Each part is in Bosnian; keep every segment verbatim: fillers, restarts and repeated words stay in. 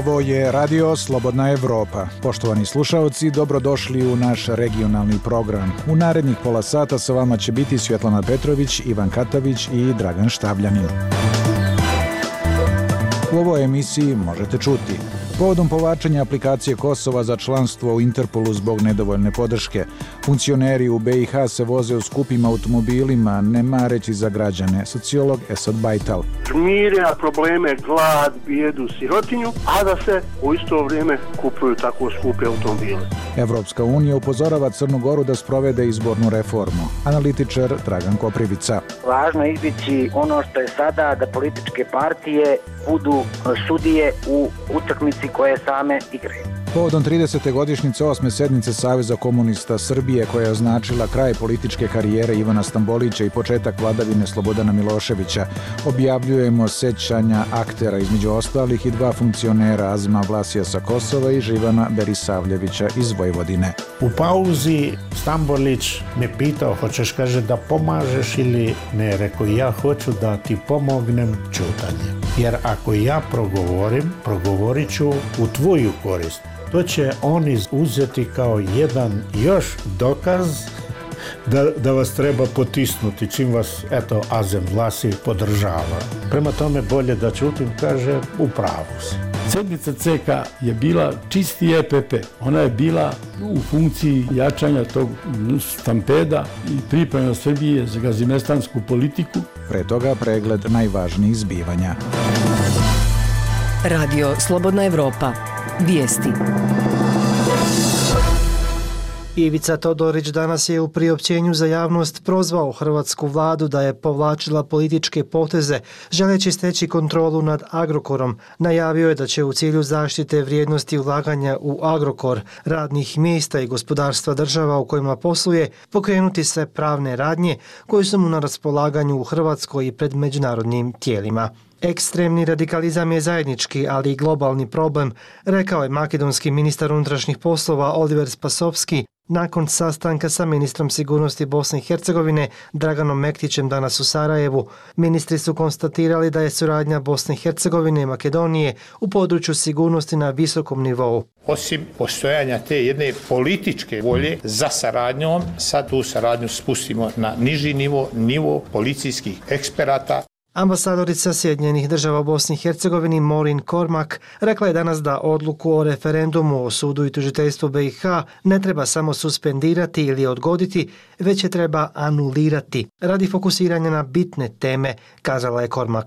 Ovo je Radio Slobodna Evropa. Poštovani slušaoci, dobrodošli u naš regionalni program. U narednih pola sata sa vama će biti Svjetlana Petrović, Ivan Katavić i Dragan Štavljanin. U ovoj emisiji možete čuti: povodom povlačenja aplikacije Kosova za članstvo u Interpolu zbog nedovoljne podrške, funkcioneri u B i H se voze u skupim automobilima, ne mareći za građane. Sociolog Esad Bajtal. Žmirja probleme, glad, bijedu, sirotinju, a da se u isto vrijeme kupuju tako skupe automobile. Evropska unija upozorava Crnu Goru da sprovede izbornu reformu. Analitičar Dragan Koprivica. Važno je izbjeći ono što je sada, da političke partije budu sudije u utakmici koje same igraju. Povodom tridesete godišnjice osme sednice Saveza komunista Srbije, koja je označila kraj političke karijere Ivana Stambolića i početak vladavine Slobodana Miloševića, objavljujemo sećanja aktera, između ostalih i dva funkcionera, Azima Vlasija sa Kosova i Živana Berisavljevića iz Vojvodine. U pauzi Stambolić me pitao, hoćeš, kaže, da pomažeš ili ne? Rekao, ja hoću da ti pomognem ćutanjem. Jer ako ja progovorim, progovorit ću u tvoju korist. To će oni uzeti kao jedan još dokaz da, da vas treba potisnuti, čim vas, eto, Azem Vlasi podržava. Prema tome, bolje da ćutim, kaže, u pravu si. Sedmica C K je bila čisti E P P. Ona je bila u funkciji jačanja tog stampeda i priprema Srbije za gazimestansku politiku. Pre toga pregled najvažnijih zbivanja. Radio Slobodna Evropa. Vijesti. Ivica Todorić danas je u priopćenju za javnost prozvao hrvatsku vladu da je povlačila političke poteze želeći steći kontrolu nad Agrokorom. Najavio je da će u cilju zaštite vrijednosti ulaganja u Agrokor, radnih mjesta i gospodarstva država u kojima posluje pokrenuti sve pravne radnje koje su mu na raspolaganju u Hrvatskoj i pred međunarodnim tijelima. Ekstremni radikalizam je zajednički, ali i globalni problem, rekao je makedonski ministar unutrašnjih poslova Oliver Spasovski nakon sastanka sa ministrom sigurnosti Bosne i Hercegovine Draganom Mektićem danas u Sarajevu. Ministri su konstatirali da je suradnja Bosne i Hercegovine i Makedonije u području sigurnosti na visokom nivou. Osim postojanja te jedne političke volje za saradnjom, sad tu saradnju spustimo na niži nivo, nivo policijskih eksperata. Ambasadorica Sjedinjenih država u Bosni i Hercegovini Maureen Cormack rekla je danas da odluku o referendumu o sudu i tužiteljstvu B i H ne treba samo suspendirati ili odgoditi, već je treba anulirati radi fokusiranja na bitne teme, kazala je Cormack.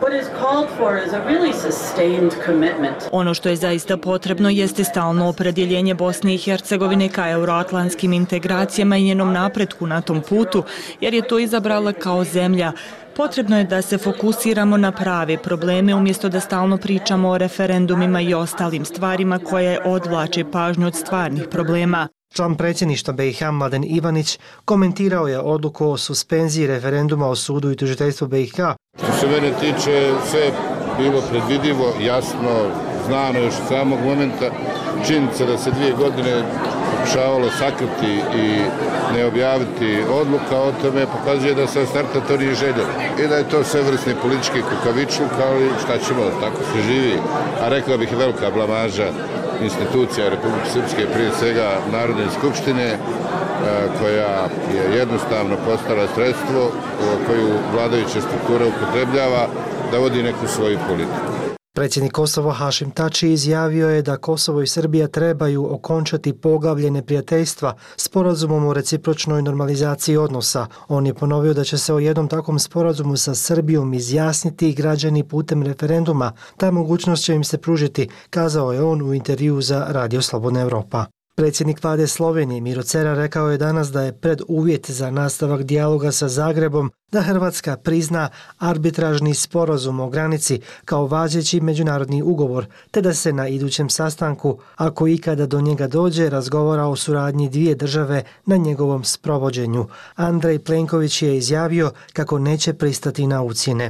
Ono što je zaista potrebno jeste stalno opredjeljenje Bosne i Hercegovine ka euroatlantskim integracijama i njenom napretku na tom putu, jer je to izabrala kao zemlja. Potrebno je da se fokusiramo na prave probleme umjesto da stalno pričamo o referendumima i ostalim stvarima koje odvlače pažnju od stvarnih problema. Član predsjedništva B i H Mladen Ivanić komentirao je odluku o suspenziji referenduma o sudu i tužiteljstvu B i H. Što se mene tiče, sve bilo predvidivo, jasno, znano još od samog momenta. Činjenica da se dvije godine pokušavalo sakriti i ne objaviti odluka o tome pokazuje da se od starta to nije željelo. I da je to svevrsni politički kukavičluk, ali šta ćemo, tako se živi. A rekao bih velika blamaža institucija Republike Srpske, prije svega Narodne skupštine, koja je jednostavno postala sredstvo koju vladajuća struktura upotrebljava da vodi neku svoju politiku. Predsjednik Kosova Hašim Tači izjavio je da Kosovo i Srbija trebaju okončati poglavlje neprijateljstva sporazumom o recipročnoj normalizaciji odnosa. On je ponovio da će se o jednom takvom sporazumu sa Srbijom izjasniti i građani putem referenduma. Ta mogućnost će im se pružiti, kazao je on u intervju za Radio Slobodna Evropa. Predsjednik vlade Slovenije Miro Cerar rekao je danas da je preduvjet za nastavak dijaloga sa Zagrebom da Hrvatska prizna arbitražni sporazum o granici kao važeći međunarodni ugovor, te da se na idućem sastanku, ako ikada do njega dođe, razgovara o suradnji dvije države na njegovom sprovođenju. Andrej Plenković je izjavio kako neće pristati na ucjene.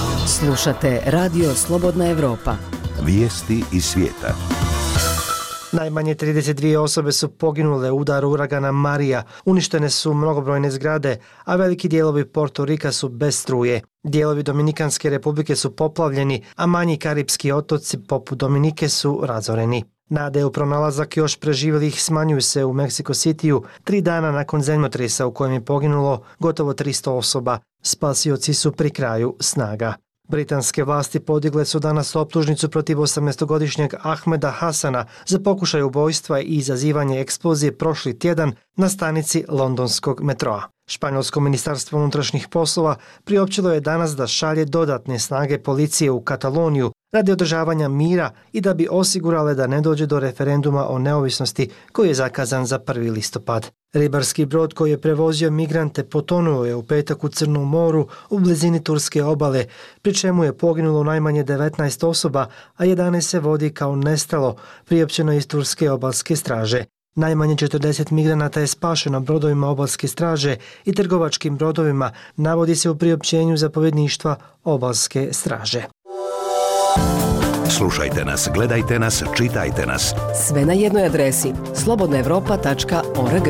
Slušate Radio Slobodna Evropa. Vijesti iz svijeta. Najmanje trideset dvije osobe su poginule u udaru uragana Marija, uništene su mnogobrojne zgrade, a veliki dijelovi Porto Rika su bez struje. Dijelovi Dominikanske republike su poplavljeni, a manji karipski otoci poput Dominike su razoreni. Nade u pronalazak još preživjelih smanjuju se u Mexico Cityu tri dana nakon zemljotresa u kojem je poginulo gotovo tristo osoba. Spasioci su pri kraju snaga. Britanske vlasti podigle su danas optužnicu protiv osamnaestogodišnjeg Ahmeda Hasana za pokušaj ubojstva i izazivanje eksplozije prošli tjedan na stanici londonskog metroa. Španjolsko ministarstvo unutrašnjih poslova priopćilo je danas da šalje dodatne snage policije u Kataloniju radi održavanja mira i da bi osigurale da ne dođe do referenduma o neovisnosti koji je zakazan za prvi listopad. Ribarski brod koji je prevozio migrante potonuo je u petak u Crnom moru u blizini turske obale, pri čemu je poginulo najmanje devetnaest osoba, a jedanaest se vodi kao nestalo, priopćeno iz turske obalske straže. Najmanje četrdeset migranata je spašeno brodovima obalske straže i trgovačkim brodovima, navodi se u priopćenju zapovjedništva obalske straže. Slušajte nas, gledajte nas, čitajte nas. Sve na jednoj adresi slobodna evropa tačka org.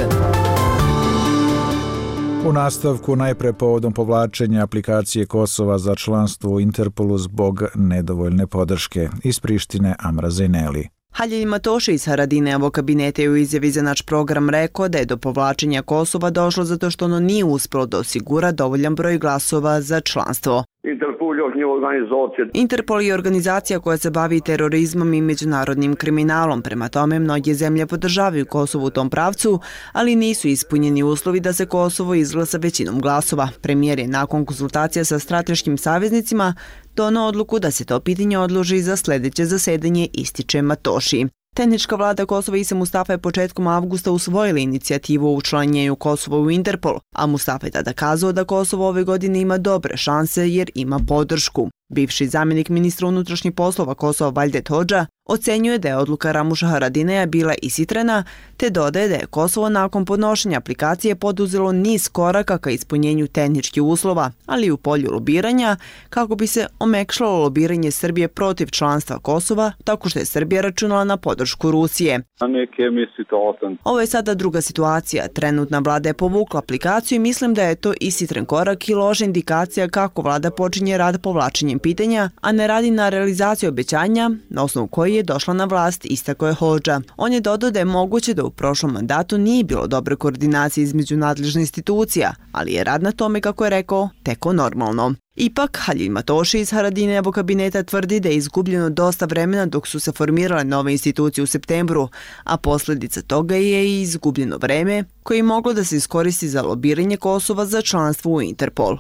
U nastavku najpre povodom povlačenja aplikacije Kosova za članstvo u Interpolu zbog nedovoljne podrške. Iz Prištine Amra Zejneli. Halil Matoši iz Haradinejevog kabineta je u izjavi za naš program rekao da je do povlačenja Kosova došlo zato što ono nije uspjelo da osigura dovoljan broj glasova za članstvo. Interpol je organizacija koja se bavi terorizmom i međunarodnim kriminalom. Prema tome, mnoge zemlje podržavaju Kosovo u tom pravcu, ali nisu ispunjeni uslovi da se Kosovo izglasa većinom glasova. Premijer je nakon konzultacija sa strateškim saveznicima donao odluku da se to pitanje odloži za sljedeće zasedanje, ističe Matoši. Tehnička vlada Kosova Isa Mustafa je početkom avgusta usvojila inicijativu o učlanjenju Kosova u Interpol, a Mustafa je tada kazao da Kosovo ove godine ima dobre šanse jer ima podršku. Bivši zamjenik ministra unutrašnjih poslova Kosova Valdet Hodža ocenjuje da je odluka Ramuša Haradineja bila ishitrena, te dodaje da je Kosovo nakon podnošenja aplikacije poduzelo niz koraka ka ispunjenju tehničkih uslova, ali i u polju lobiranja, kako bi se omekšalo lobiranje Srbije protiv članstva Kosova, tako što je Srbija računala na podršku Rusije. Ovo je sada druga situacija. Trenutna vlada je povukla aplikaciju i mislim da je to ishitren korak i loša indikacija kako vlada počinje rad povlačenjem pitanja, a ne radi na realizaciju obećanja na osnovu koji je došla na vlast, istako je Hodža. On je dodao da je moguće da u prošlom mandatu nije bilo dobre koordinacije između nadležnih institucija, ali je rad na tome, kako je rekao, teko normalno. Ipak, Halil Matoši iz Haradinejevog kabineta tvrdi da je izgubljeno dosta vremena dok su se formirale nove institucije u septembru, a posljedica toga je i izgubljeno vreme koje je moglo da se iskoristi za lobiranje Kosova za članstvo u Interpol.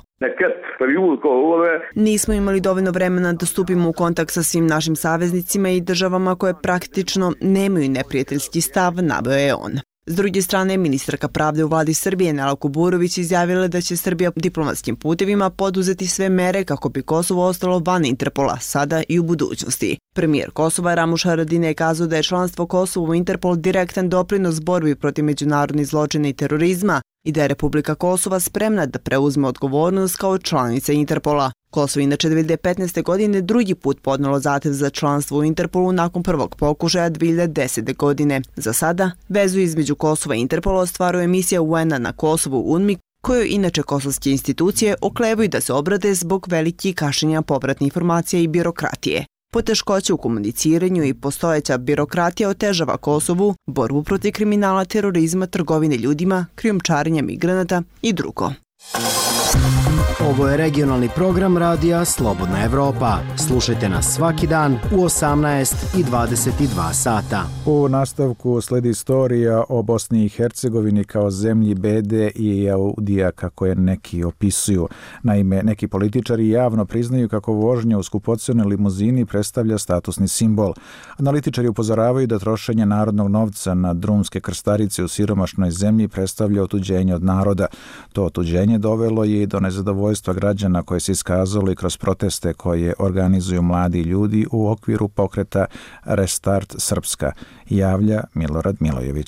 Nismo imali dovoljno vremena da stupimo u kontakt sa svim našim saveznicima i državama koje praktično nemaju neprijateljski stav, naveo je on. S druge strane, ministarka pravde u vladi Srbije Nela Kuburović izjavila da će Srbija diplomatskim putevima poduzeti sve mere kako bi Kosovo ostalo van Interpola, sada i u budućnosti. Premijer Kosova Ramuš Haradinaj je kazao da je članstvo Kosova u Interpol direktan doprinos borbi protiv međunarodnih zločina i terorizma i da je Republika Kosova spremna da preuzme odgovornost kao članica Interpola. Kosovo inače dvije hiljade petnaeste. godine drugi put podnelo zahtev za članstvo u Interpolu nakon prvog pokušaja dvije hiljade desete. godine. Za sada, vezu između Kosova i Interpola ostvaruje misija U N-a na Kosovu UNMIK, koju inače kosovske institucije oklevaju da se obrade zbog velikih kašnjenja povratnih informacija i birokratije. Poteškoće u komuniciranju i postojeća birokratija otežava Kosovu borbu protiv kriminala, terorizma, trgovine ljudima, krijumčarenja migranata i drugo. Ovo je regionalni program radija Slobodna Evropa. Slušajte nas svaki dan u osamnaest i dvadeset dva sata. U nastavku sledi istorija o Bosni i Hercegovini kao zemlji bede i jaudija, kako je neki opisuju. Naime, neki političari javno priznaju kako vožnja u skupocenoj limuzini predstavlja statusni simbol. Analitičari upozoravaju da trošenje narodnog novca na drumske krstarice u siromašnoj zemlji predstavlja otuđenje od naroda. To otuđenje dovelo je i do nezadovoljstva građana koje se iskazalo i kroz proteste koje organizuju mladi ljudi u okviru pokreta Restart Srpska, javlja Milorad Milojević.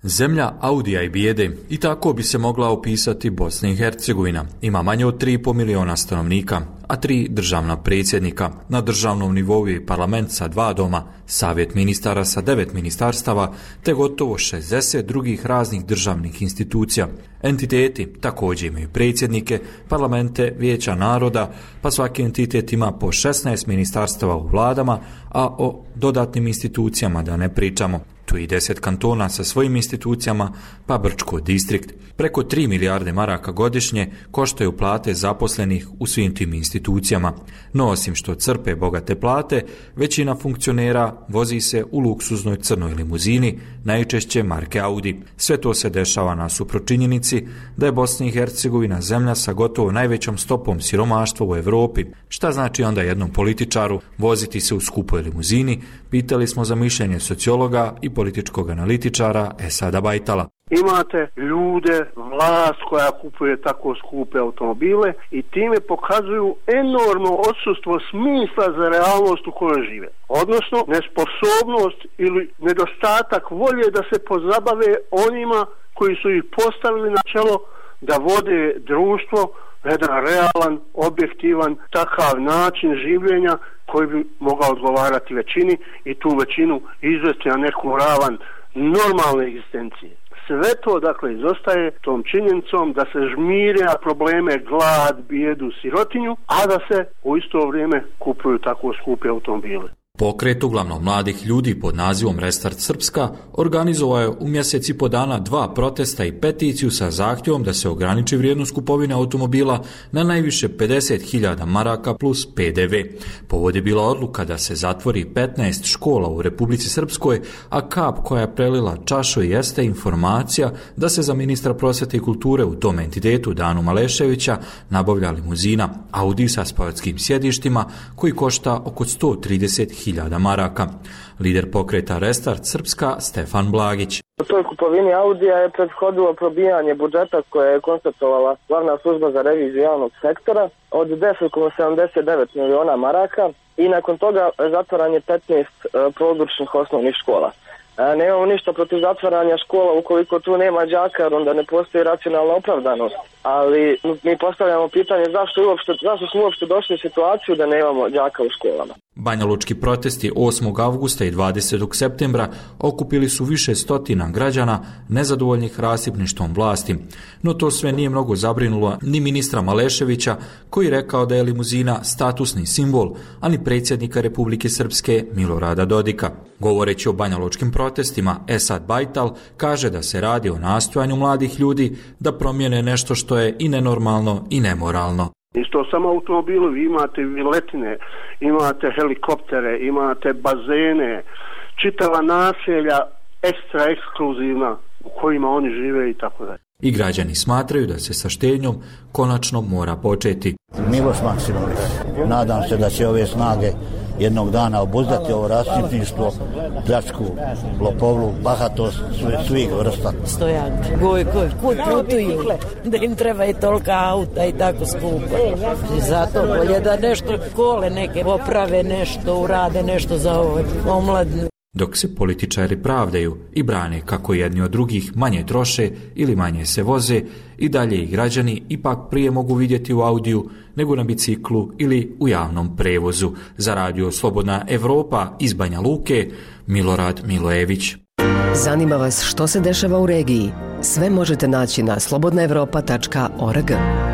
Zemlja Audija i bijede, i tako bi se mogla opisati Bosna i Hercegovina. Ima manje od tri i pol miliona stanovnika, a tri državna predsjednika. Na državnom nivou je parlament sa dva doma, savjet ministara sa devet ministarstava, te gotovo šezdeset drugih raznih državnih institucija. Entiteti također imaju predsjednike, parlamente, vijeća naroda, pa svaki entitet ima po šesnaest ministarstava u vladama, a o dodatnim institucijama da ne pričamo. Tu i deset kantona sa svojim institucijama, pa Brčko distrikt. Preko tri milijarde maraka godišnje koštaju plate zaposlenih u svim tim institucijama. No osim što crpe bogate plate, većina funkcionera vozi se u luksuznoj crnoj limuzini, najčešće marke Audi. Sve to se dešava na supročinjenici da je Bosna i Hercegovina zemlja sa gotovo najvećom stopom siromaštva u Europi. Šta znači onda jednom političaru voziti se u skupoj limuzini? Pitali smo za mišljenje sociologa i političkog analitičara Esada Bajtala. Imate ljude, vlast koja kupuje tako skupe automobile i time pokazuju enormno odsustvo smisla za realnost u kojoj žive. Odnosno, nesposobnost ili nedostatak volje da se pozabave onima koji su ih postavili na čelo da vode društvo na jedan realan, objektivan, takav način življenja koji bi mogao odgovarati većini i tu većinu izvesti na neku ravan normalne egzistencije. Sve to, dakle, izostaje tom činjenicom da se žmire na probleme glad, bijedu, sirotinju, a da se u isto vrijeme kupuju tako skupe automobile. Pokret uglavnom mladih ljudi pod nazivom Restart Srpska organizovao je u mjesec i po dana dva protesta i peticiju sa zahtjevom da se ograniči vrijednost kupovine automobila na najviše pedeset hiljada maraka plus P D V. Povod je bila odluka da se zatvori petnaest škola u Republici Srpskoj, a kap koja je prelila čašu jeste informacija da se za ministra prosvjete i kulture u tom entitetu Danu Maleševića nabavlja limuzina Audi sa sportskim sjedištima koji košta oko sto trideset hiljada maraka. Lider pokreta Restart Srpska Stefan Blagić. U toj kupovini Audija je prethodilo probijanje budžeta koje je konstatovala glavna služba za reviziju javnog sektora od deset zarez sedamdeset devet miliona maraka i nakon toga zatvaranje petnaest područnih osnovnih škola. E, nemamo ništa protiv zatvaranja škola ukoliko tu nema đaka, jer onda ne postoji racionalna opravdanost. Ali mi postavljamo pitanje zašto, uopšte, zašto smo uopšte došli u situaciju da nemamo đaka u školama. Banjalučki protesti osmog avgusta i dvadesetog septembra okupili su više stotina građana nezadovoljnih rasipništvom vlasti. No to sve nije mnogo zabrinulo ni ministra Maleševića, koji rekao da je limuzina statusni simbol, a ni predsjednika Republike Srpske Milorada Dodika. Govoreći o banjalučkim protestima, Esad Bajtal kaže da se radi o nastojanju mladih ljudi da promijene nešto što je i nenormalno i nemoralno. Isto samo automobili, vi imate viletine, imate helikoptere, imate bazene, čitava naselja ekstra ekskluzivna u kojima oni žive i tako dalje. I građani smatraju da se sa štednjom konačno mora početi. Miloš Maksimović, nadam se da će ove snage jednog dana obuzdati ovo rasipništvo, pljačku, lopovlu, bahatost svih vrsta. Stojanče, Gojko, kud putuju da im treba i tolika auta i tako skupo. I zato bolje da nešto škole neke poprave, nešto urade, nešto za ovo omladnu. Dok se političari pravdaju i brane kako jedni od drugih manje troše ili manje se voze, i dalje i građani ipak prije mogu vidjeti u Audiju nego na biciklu ili u javnom prevozu. Za radio Slobodna Evropa iz Banja Luke, Milorad Milojević. Zanima vas što se dešava u regiji? Sve možete naći na slobodna evropa tačka org.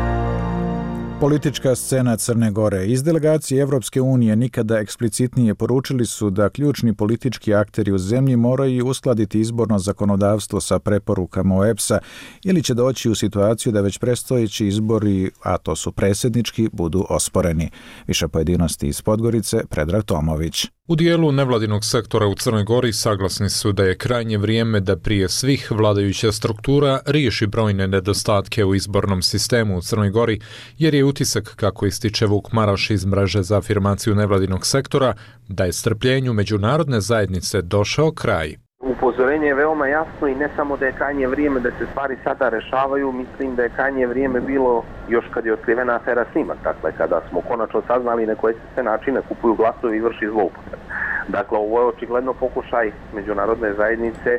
Politička scena Crne Gore. Iz delegacije Evropske unije nikada eksplicitnije poručili su da ključni politički akteri u zemlji moraju uskladiti izborno zakonodavstvo sa preporukama O E B S-a ili će doći u situaciju da već predstojeći izbori, a to su predsjednički, budu osporeni. Više pojedinosti iz Podgorice, Predrag Tomović. U dijelu nevladinog sektora u Crnoj Gori saglasni su da je krajnje vrijeme da prije svih vladajuća struktura riješi brojne nedostatke u izbornom sistemu u Crnoj Gori, jer je utisak, kako ističe Vuk Maraš iz mreže za afirmaciju nevladinog sektora, da je strpljenju međunarodne zajednice došao kraj. Upozorenje je veoma jasno i ne samo da je krajnje vrijeme da se stvari sada rešavaju, mislim da je krajnje vrijeme bilo još kad je otkrivena afera Snimak, dakle kada smo konačno saznali na koje se sve načine kupuju glasovi i vrši zloupotrebe. Dakle, ovo je očigledno pokušaj međunarodne zajednice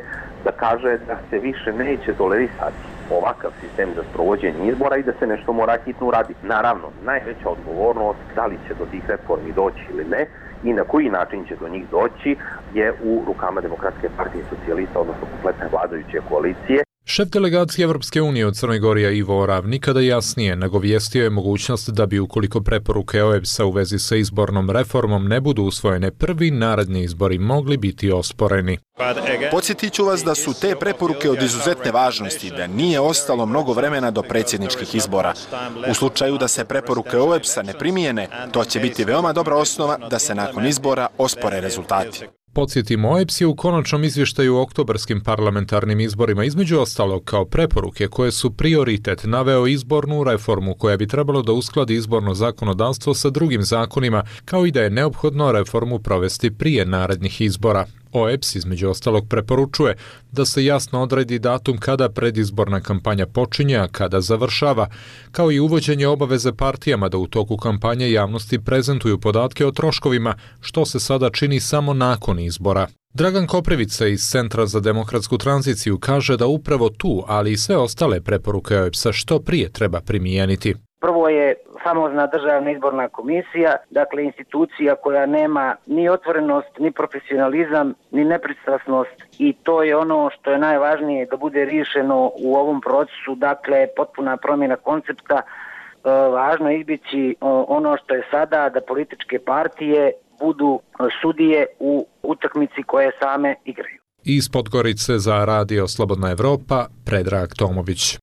da kaže da se više neće tolerisati ovakav sistem za sprovođenje izbora i da se nešto mora hitno uraditi. Naravno, najveća odgovornost da li će do tih reformi doći ili ne i na koji način će do njih doći je u rukama Demokratske partije socijalista, odnosno kompletne vladajuće koalicije. Šef delegacije Evropske unije u Crnoj Gori Ivo Orav nikada jasnije nagovijestio je mogućnost da bi ukoliko preporuke O E B S-a u vezi sa izbornom reformom ne budu usvojene, prvi naredni izbori mogli biti osporeni. Podsjetit ću vas da su te preporuke od izuzetne važnosti, da nije ostalo mnogo vremena do predsjedničkih izbora. U slučaju da se preporuke O E B S-a ne primijene, to će biti veoma dobra osnova da se nakon izbora ospore rezultati. Podsjetimo, O E B S je u konačnom izvještaju o oktobarskim parlamentarnim izborima između ostalog kao preporuke koje su prioritet naveo izbornu reformu koja bi trebalo da uskladi izborno zakonodavstvo sa drugim zakonima, kao i da je neophodno reformu provesti prije narednih izbora. O E B S između ostalog preporučuje da se jasno odredi datum kada predizborna kampanja počinje, a kada završava, kao i uvođenje obaveze partijama da u toku kampanje javnosti prezentuju podatke o troškovima, što se sada čini samo nakon izbora. Dragan Koprivica iz Centra za demokratsku tranziciju kaže da upravo tu, ali i sve ostale preporuke O E B S-a što prije treba primijeniti. Prvo je famozna državna izborna komisija, dakle institucija koja nema ni otvorenost, ni profesionalizam, ni nepristrasnost i to je ono što je najvažnije da bude riješeno u ovom procesu, dakle potpuna promjena koncepta. E, važno je izbjeći ono što je sada, da političke partije budu sudije u utakmici koje same igraju. Iz Podgorice za Radio Slobodna Evropa, Predrag Tomović.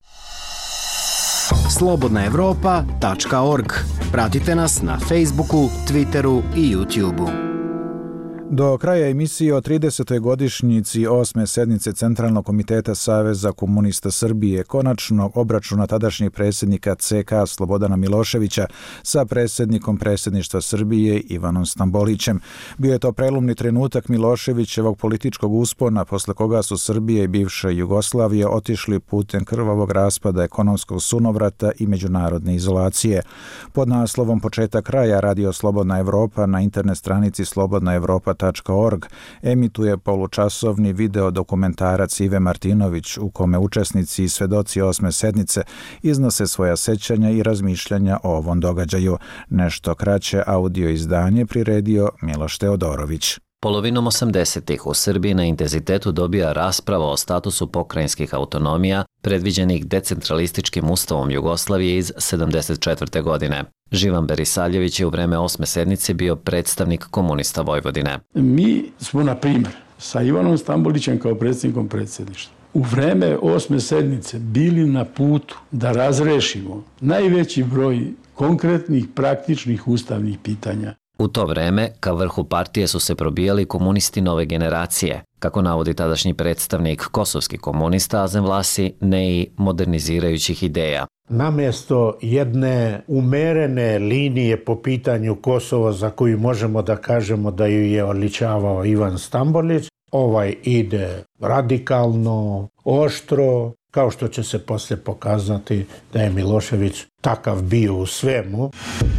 slobodna evropa tačka org. Pratite nas na Facebooku, Twitteru i YouTubeu. Do kraja emisije o tridesetoj godišnjici osme sednice Centralnog komiteta Saveza komunista Srbije, konačnog obračuna tadašnjeg predsjednika C K Slobodana Miloševića sa predsjednikom predsjedništva Srbije Ivanom Stambolićem. Bio je to prelomni trenutak Miloševićevog političkog uspona, posle koga su Srbija i bivša Jugoslavija otišli putem krvavog raspada, ekonomskog sunovrata i međunarodne izolacije. Pod naslovom Početak kraja Radio Slobodna Evropa na internet stranici slobodna evropa tačka org emituje polučasovni video dokumentarac Ive Martinović u kome učesnici i svedoci osme sednice iznose svoja sećanja i razmišljanja o ovom događaju. Nešto kraće audio izdanje priredio Miloš Teodorović. Polovinom osamdesetih u Srbiji na intenzitetu dobija rasprava o statusu pokrajinskih autonomija predviđenih decentralističkim ustavom Jugoslavije iz sedamdeset četvrte. godine. Živan Berisaljević je u vreme osme sednice bio predstavnik komunista Vojvodine. Mi smo, na primjer, sa Ivanom Stambolićem kao predsjednikom predsjedništva u vreme osme sednice bili na putu da razrešimo najveći broj konkretnih, praktičnih ustavnih pitanja. U to vreme, ka vrhu partije su se probijali komunisti nove generacije, kako navodi tadašnji predstavnik kosovski komunista Azem Vlasi, ne i modernizirajućih ideja. Namjesto jedne umerene linije po pitanju Kosova za koju možemo da kažemo da ju je odličavao Ivan Stambolić, ovaj ide radikalno, oštro, kao što će se poslije pokazati da je Milošević takav bio u svemu.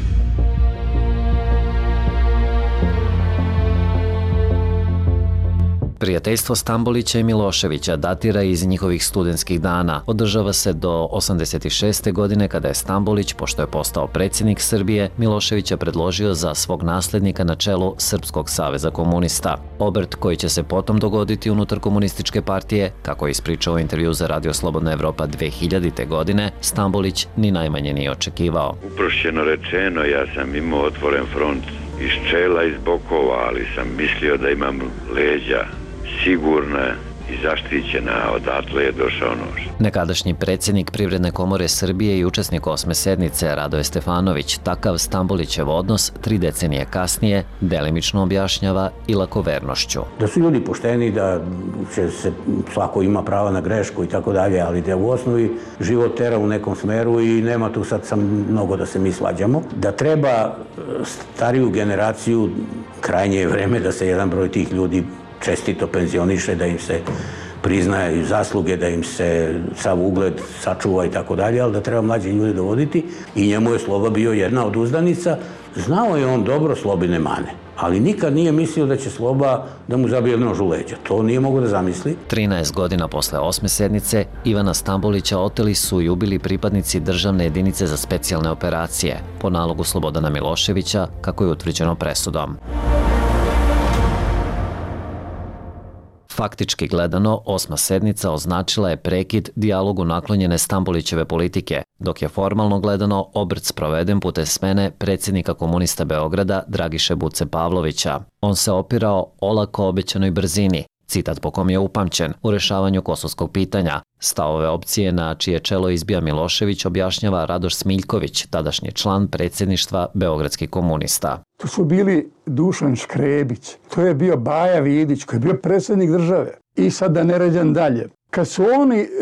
Prijateljstvo Stambolića i Miloševića datira iz njihovih studentskih dana. Održava se do osamdeset šeste. godine kada je Stambolić, pošto je postao predsjednik Srbije, Miloševića predložio za svog nasljednika na čelu Srpskog saveza komunista. Obrt koji će se potom dogoditi unutar komunističke partije, kako je ispričao u intervju za Radio Slobodna Evropa dve hiljadite. godine, Stambolić ni najmanje nije očekivao. Uprošćeno rečeno, ja sam imao otvoren front iz čela, iz bokova, ali sam mislio da imam leđa sigurna i zaštićena, odatle je došao nož. Nekadašnji predsjednik Privredne komore Srbije i učesnik osme sednice Radoje Stefanović takav Stambolićev odnos tri decenije kasnije delimično objašnjava i lakovernošću. Da su ljudi pošteni, da će se, svako ima prava na grešku i tako dalje, ali da u osnovi život tera u nekom smeru i nema tu sad sam mnogo da se mi svađamo. Da treba stariju generaciju, krajnje je vreme da se jedan broj tih ljudi čestito penzioniše, da im se priznaje zasluge, da im se sav ugled sačuva i tako dalje, ali da treba mlađi ljudi dovoditi i njemu je Sloba bio jedna od uzdanica Znao je on dobro Slobine mane, ali nikad nije mislio da će Sloba da mu zabije nož u leđa. To nije mogo da zamisli. trinaest godina posle osme sednice, Ivana Stambolića oteli su i ubili pripadnici državne jedinice za specijalne operacije, po nalogu Slobodana Miloševića, kako je utvrđeno presudom. Faktički gledano, osma sednica označila je prekid dijalogu naklonjene Stambolićeve politike, dok je formalno gledano obrt sproveden putem smene predsjednika komunista Beograda Dragiše Buce Pavlovića. On se opirao olako obećanoj brzini, citat po kom je upamćen, u rešavanju kosovskog pitanja. Stavove opcije na čije čelo izbija Milošević objašnjava Radoš Smiljković, tadašnji član predsjedništva beogradskih komunista. To su bili Dušan Škrebić, to je bio Baja Vidić koji je bio predsjednik države. I sad da ne ređam dalje. Kad su oni e,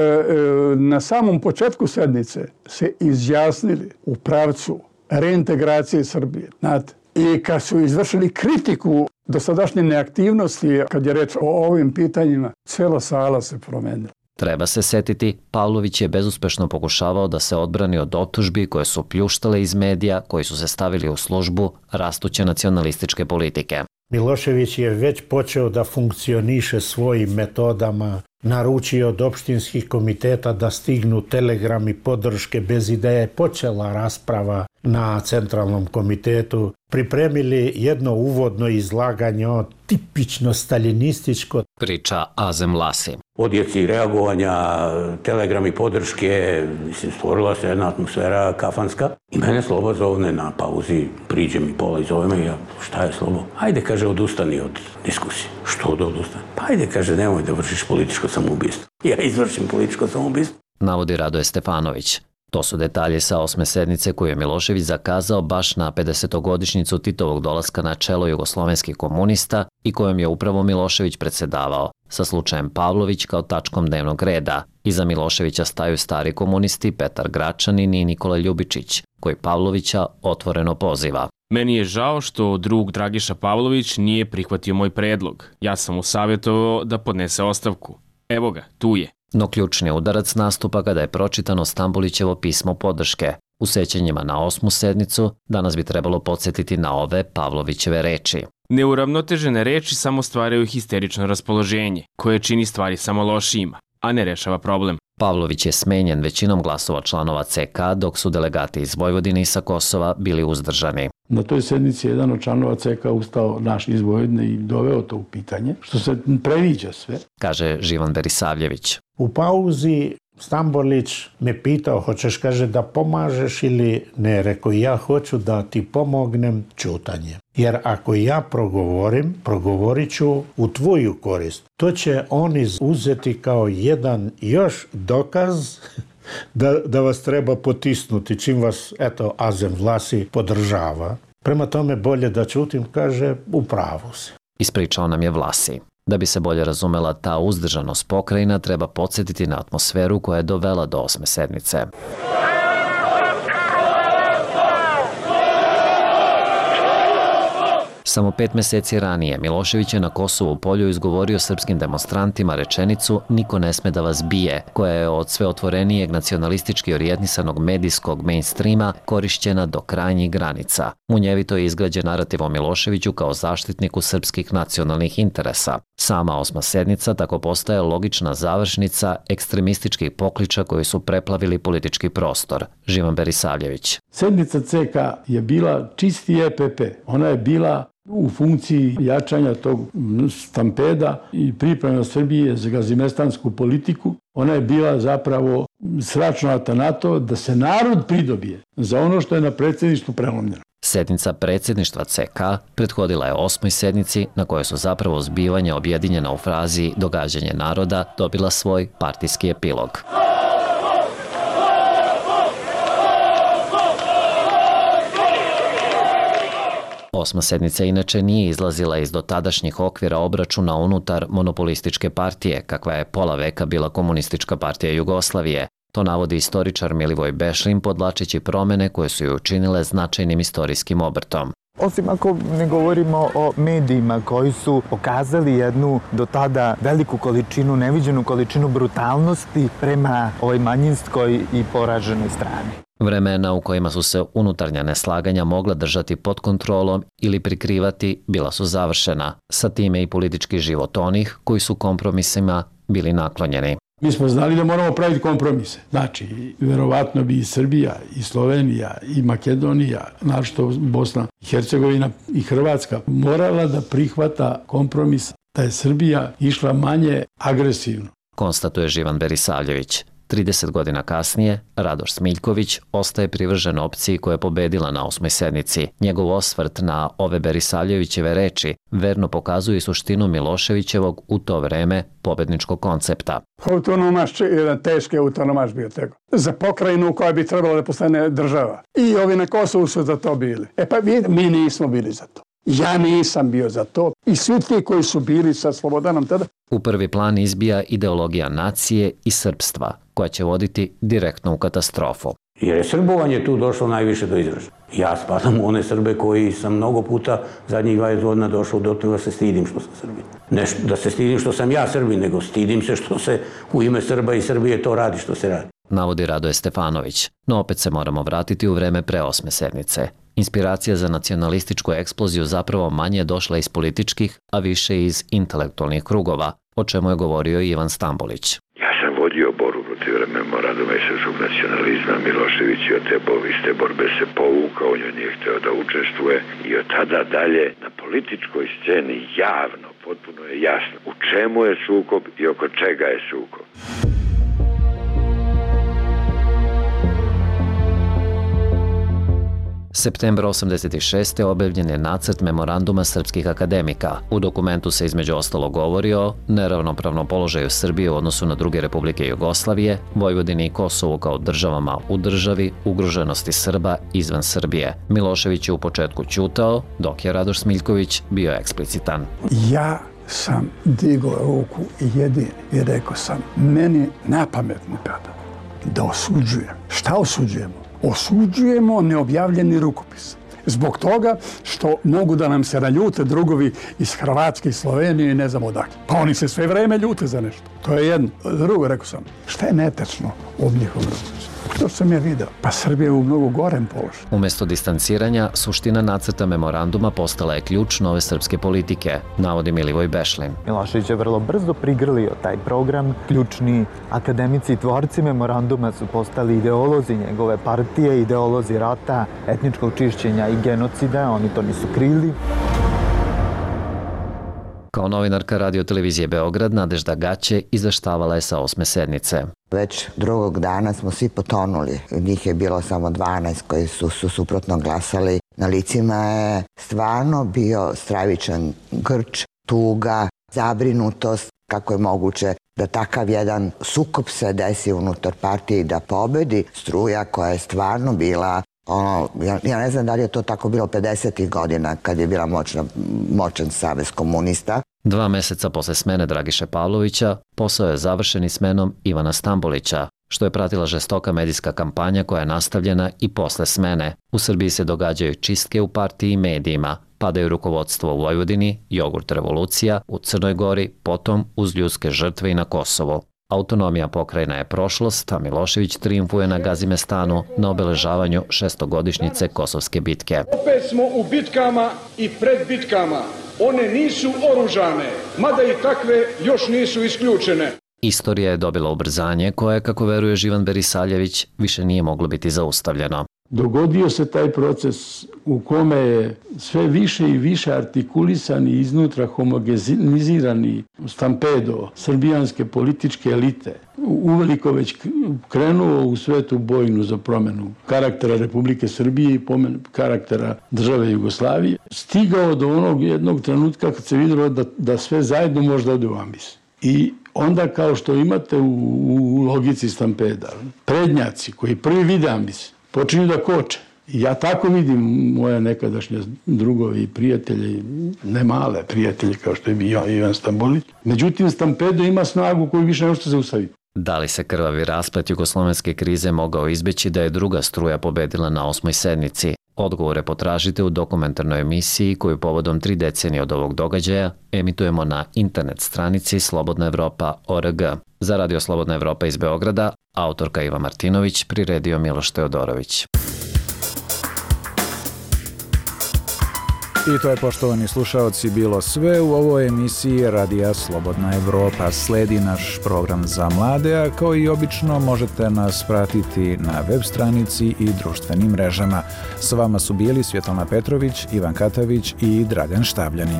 e, na samom početku sednice se izjasnili u pravcu reintegracije Srbije, znate, i kad su izvršili kritiku dosadašnje neaktivnosti, kad je reč o ovim pitanjima, cijela sala se promenila. Treba se setiti, Pavlović je bezuspešno pokušavao da se odbrani od optužbi koje su pljuštale iz medija koji su se stavili u službu rastuće nacionalističke politike. Milošević je već počeo da funkcioniše svojim metodama, naručio od opštinskih komiteta da stignu telegrami podrške bez ideje. Počela rasprava na centralnom komitetu. Pripremili jedno uvodno izlaganje o tipično staljinističko. Priča Azem Lasi. Odjeci reagovanja, telegrami podrške, mislim, stvorila se jedna atmosfera kafanska. I mene Slobo zovne na pauzi, priđe mi pola i zove me, ja, šta je Slobo? Ajde, kaže, odustani od diskusije. Što da odustani? Pa ajde, kaže, nemoj da vršiš političko samoubistvo. Ja izvršim političko samoubistvo. Navodi Radoje Stefanović. To su detalji sa osme sednice koju je Milošević zakazao baš na pedesetogodišnjicu Titovog dolaska na čelo jugoslovenskih komunista i kojom je upravo Milošević predsedavao, sa slučajem Pavlović kao tačkom dnevnog reda. Iza Miloševića staju stari komunisti Petar Gračanin i Nikola Ljubičić, koji Pavlovića otvoreno poziva. Meni je žao što drug Dragiša Pavlović nije prihvatio moj predlog. Ja sam mu savjetovao da podnese ostavku. Evo ga, tu je. No ključni udarac nastupa kada je pročitano Stambolićevo pismo podrške. U sećanjima na osmu sednicu danas bi trebalo podsjetiti na ove Pavlovićeve reči. Neuravnotežene reči samo stvaraju histerično raspoloženje, koje čini stvari samo lošijima, a ne rešava problem. Pavlović je smenjen većinom glasova članova ce ka, dok su delegati iz Vojvodine i sa Kosova bili uzdržani. Na toj sednici je jedan od članova ce ka ustao naš iz Vojvodine i doveo to u pitanje, što se previđa sve, kaže Živan Berisavljević. U pauzi Stambolić me pitao, hoćeš, kaže, da pomažeš ili ne? Rekao, ja hoću da ti pomognem ćutanjem. Jer ako ja progovorim, progovorit ću u tvoju korist. To će oni uzeti kao jedan još dokaz da, da vas treba potisnuti, čim vas, eto, Azem Vlasi podržava. Prema tome, bolje da ćutim, kaže, u pravu si. Ispričao nam je Vlasi. Da bi se bolje razumela ta uzdržanost pokrajina, treba podsjetiti na atmosferu koja je dovela do osme sednice. Samo pet meseci ranije Milošević je na Kosovu polju izgovorio srpskim demonstrantima rečenicu "Niko ne sme da vas bije", koja je od sve otvorenijeg nacionalistički orijentisanog medijskog mainstreama korišćena do krajnjih granica. Munjevito je izgrađen narativ o Miloševiću kao zaštitniku srpskih nacionalnih interesa. Sama osma sednica tako postaje logična završnica ekstremističkih pokliča koji su preplavili politički prostor. Živan Berisavljević. Sednica ce ka je bila čisti e pe pe. Ona je bila u funkciji jačanja tog stampeda i priprema Srbije za gazimestansku politiku. Ona je bila zapravo sračunata na to da se narod pridobije za ono što je na predsjedništvu prelomljeno. Sednica predsjedništva ce ka prethodila je osmoj sednici na kojoj su zapravo zbivanja objedinjena u frazi "događanje naroda" dobila svoj partijski epilog. Osma sednica inače nije izlazila iz dotadašnjih okvira obračuna unutar monopolističke partije, kakva je pola veka bila Komunistička partija Jugoslavije. To navodi istoričar Milivoj Bešlin, podlačeći promene koje su ju učinile značajnim istorijskim obrtom. Osim ako ne govorimo o medijima koji su pokazali jednu do tada veliku količinu, neviđenu količinu brutalnosti prema ovoj manjinskoj i poraženoj strani. Vremena u kojima su se unutarnja neslaganja mogla držati pod kontrolom ili prikrivati bila su završena, sa time i politički život onih koji su kompromisima bili naklonjeni. Mi smo znali da moramo praviti kompromise. Znači, verovatno bi i Srbija, i Slovenija, i Makedonija, našto Bosna i Hercegovina i Hrvatska morala da prihvata kompromis da je Srbija išla manje agresivno. Konstatuje Živan Berisavljević. trideset godina kasnije, Radoš Smiljković ostaje privržen opciji koja je pobedila na osmoj sednici. Njegov osvrt na ove Berisavljevićeve reči verno pokazuje suštinu Miloševićevog u to vreme pobedničkog koncepta. Autonomaš, jedan teški autonomaš bio tego. Za pokrajinu koja bi trebala da postane država. I ovi na Kosovu su za to bili. E pa mi, mi nismo bili za to. Ja nisam bio za to. I svi ti koji su bili sa Slobodanom tada. U prvi plan izbija ideologija nacije i srpstva, koja će voditi direktno u katastrofu. Jer je srbovanje tu došlo najviše do izražaja. Ja spadam u one Srbe koji sam mnogo puta zadnjih dvadeset godina došao do toga da se stidim što sam Srbin. Ne da se stidim što sam ja Srbin, nego stidim se što se u ime Srba i Srbije to radi što se radi. Navodi Radoje Stefanović, no opet se moramo vratiti u vreme pre osme sednice. Inspiracija za nacionalističku eksploziju zapravo manje je došla iz političkih, a više iz intelektualnih krugova, o čemu je govorio Ivan Stambolić. Ja sam vodio borbu protiv memoranduma i srpskog nacionalizma. Milošević je od te iste borbe se povukao, on nije hteo da učestvuje i od tada dalje na političkoj sceni javno, potpuno je jasno u čemu je sukob i oko čega je sukob. Septembra osamdeset šeste. objavljen je nacrt memoranduma srpskih akademika. U dokumentu se između ostalo govori o neravnopravnom položaju Srbije u odnosu na druge republike Jugoslavije, Vojvodini i Kosovu kao državama u državi, ugroženosti Srba izvan Srbije. Milošević je u početku ćutao, dok je Radoš Smiljković bio eksplicitan. Ja sam digao ruku jedini i rekao sam, meni na pamet ne pada da osuđujem. Šta osuđujemo? Osuđujemo neobjavljeni rukopis. Zbog toga što mogu da nam se naljute drugovi iz Hrvatske i Slovenije i ne znam odakle. Pa oni se sve vreme ljute za nešto. To je jedno. Drugo, rekao sam, šta je netačno u njihovom rukopisu? To sam ja video. Pa Srbija je u mnogo gorem položaju. Umjesto distanciranja, suština nacrta memoranduma postala je ključ nove srpske politike, navodi Milivoj Bešlin. Milošević je vrlo brzo prigrlio taj program. Ključni akademici i tvorci memoranduma su postali ideolozi njegove partije, ideolozi rata, etničkog čišćenja i genocida. Oni to nisu krili. Kao novinarka Radio-televizije Beograd, Nadežda Gaće izveštavala je sa osme sednice. Već drugog dana smo svi potonuli. Njih je bilo samo dvanaest koji su, su suprotno glasali. Na licima je stvarno bio stravičan grč, tuga, zabrinutost. Kako je moguće da takav jedan sukob se desi unutar partije i da pobedi struja koja je stvarno bila Ono, ja, ja ne znam da li je to tako bilo pedesetih godina kad je bila moćna, moćan savez komunista. Dva meseca posle smene Dragiše Pavlovića, posao je završen i smenom Ivana Stambolića, što je pratila žestoka medijska kampanja koja je nastavljena i posle smene. U Srbiji se događaju čistke u partiji i medijima, padaju rukovodstvo u Vojvodini, jogurt revolucija, u Crnoj Gori, potom uz ljudske žrtve i na Kosovu. Autonomija pokrajina je prošlost, a Milošević trijumfuje na Gazimestanu na obeležavanju šestogodišnjice Kosovske bitke. Opet smo u bitkama i pred bitkama. One nisu oružane, mada i takve još nisu isključene. Istorija je dobila ubrzanje koje, kako veruje Živan Berisavljević, više nije moglo biti zaustavljeno. Dogodio se taj proces u kome je sve više i više artikulisani iznutra homogenizirani stampedo srbijanske političke elite uveliko već krenuo u svetu bojnu za promenu karaktera Republike Srbije i karaktera države Jugoslavije, stigao do onog jednog trenutka kad se vidjelo da, da sve zajedno možda ode u ambis. I onda, kao što imate u, u logici stampeda, prednjaci koji prvi vide ambis počinju da koče. I ja tako vidim moje nekadašnje drugovi i prijatelje, ne male prijatelje kao što je bio Ivan Stambolić. Međutim, stampedo ima snagu koju više ne može zaustaviti. Da li se krvavi rasplet jugoslovenske krize mogao izbeći da je druga struja pobedila na osmoj sednici? Odgovore potražite u dokumentarnoj emisiji koju povodom tri decenije od ovog događaja emitujemo na internet stranici slobodna evropa tačka org. Za Radio Slobodna Evropa iz Beograda, autorka Iva Martinović, priredio Miloš Teodorović. I to je, poštovani slušaoci, bilo sve u ovoj emisiji Radija Slobodna Evropa. Sledi naš program za mlade, a kao i obično možete nas pratiti na web stranici i društvenim mrežama. S vama su bili Svjetlana Petrović, Ivan Katavić i Dragan Štabljanin.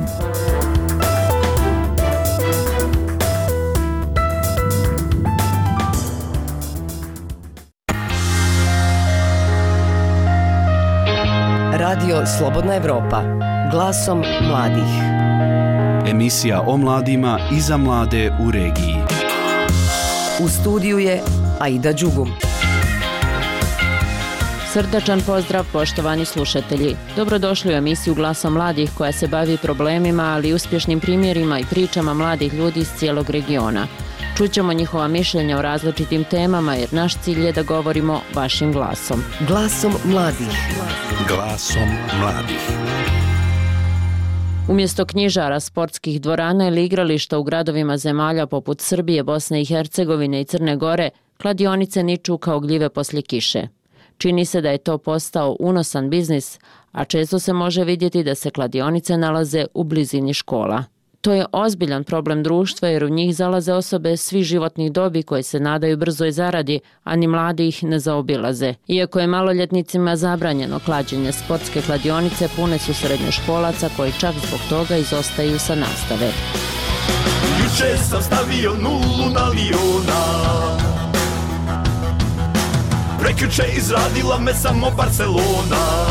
Radio Slobodna Evropa, glasom mladih. Emisija o mladima i za mlade u regiji. U studiju je Aida Đugum. Srdačan pozdrav, poštovani slušatelji. Dobrodošli u emisiju Glasom mladih koja se bavi problemima, ali i uspješnim primjerima i pričama mladih ljudi iz cijelog regiona. Čućemo njihova mišljenja o različitim temama jer naš cilj je da govorimo vašim glasom. Glasom mladih. Glasom mladih. Umjesto knjižara, sportskih dvorana ili igrališta u gradovima zemalja poput Srbije, Bosne i Hercegovine i Crne Gore, kladionice niču kao gljive poslije kiše. Čini se da je to postao unosan biznis, a često se može vidjeti da se kladionice nalaze u blizini škola. To je ozbiljan problem društva jer u njih zalaze osobe svih životnih dobi koje se nadaju brzoj zaradi, a ni mladi ih ne zaobilaze. Iako je maloljetnicima zabranjeno klađenje, sportske kladionice pune su srednjoškolaca koji čak zbog toga izostaju sa nastave. Juče sam stavio nulu na Liona, prekjuče izradila me samo Barcelona.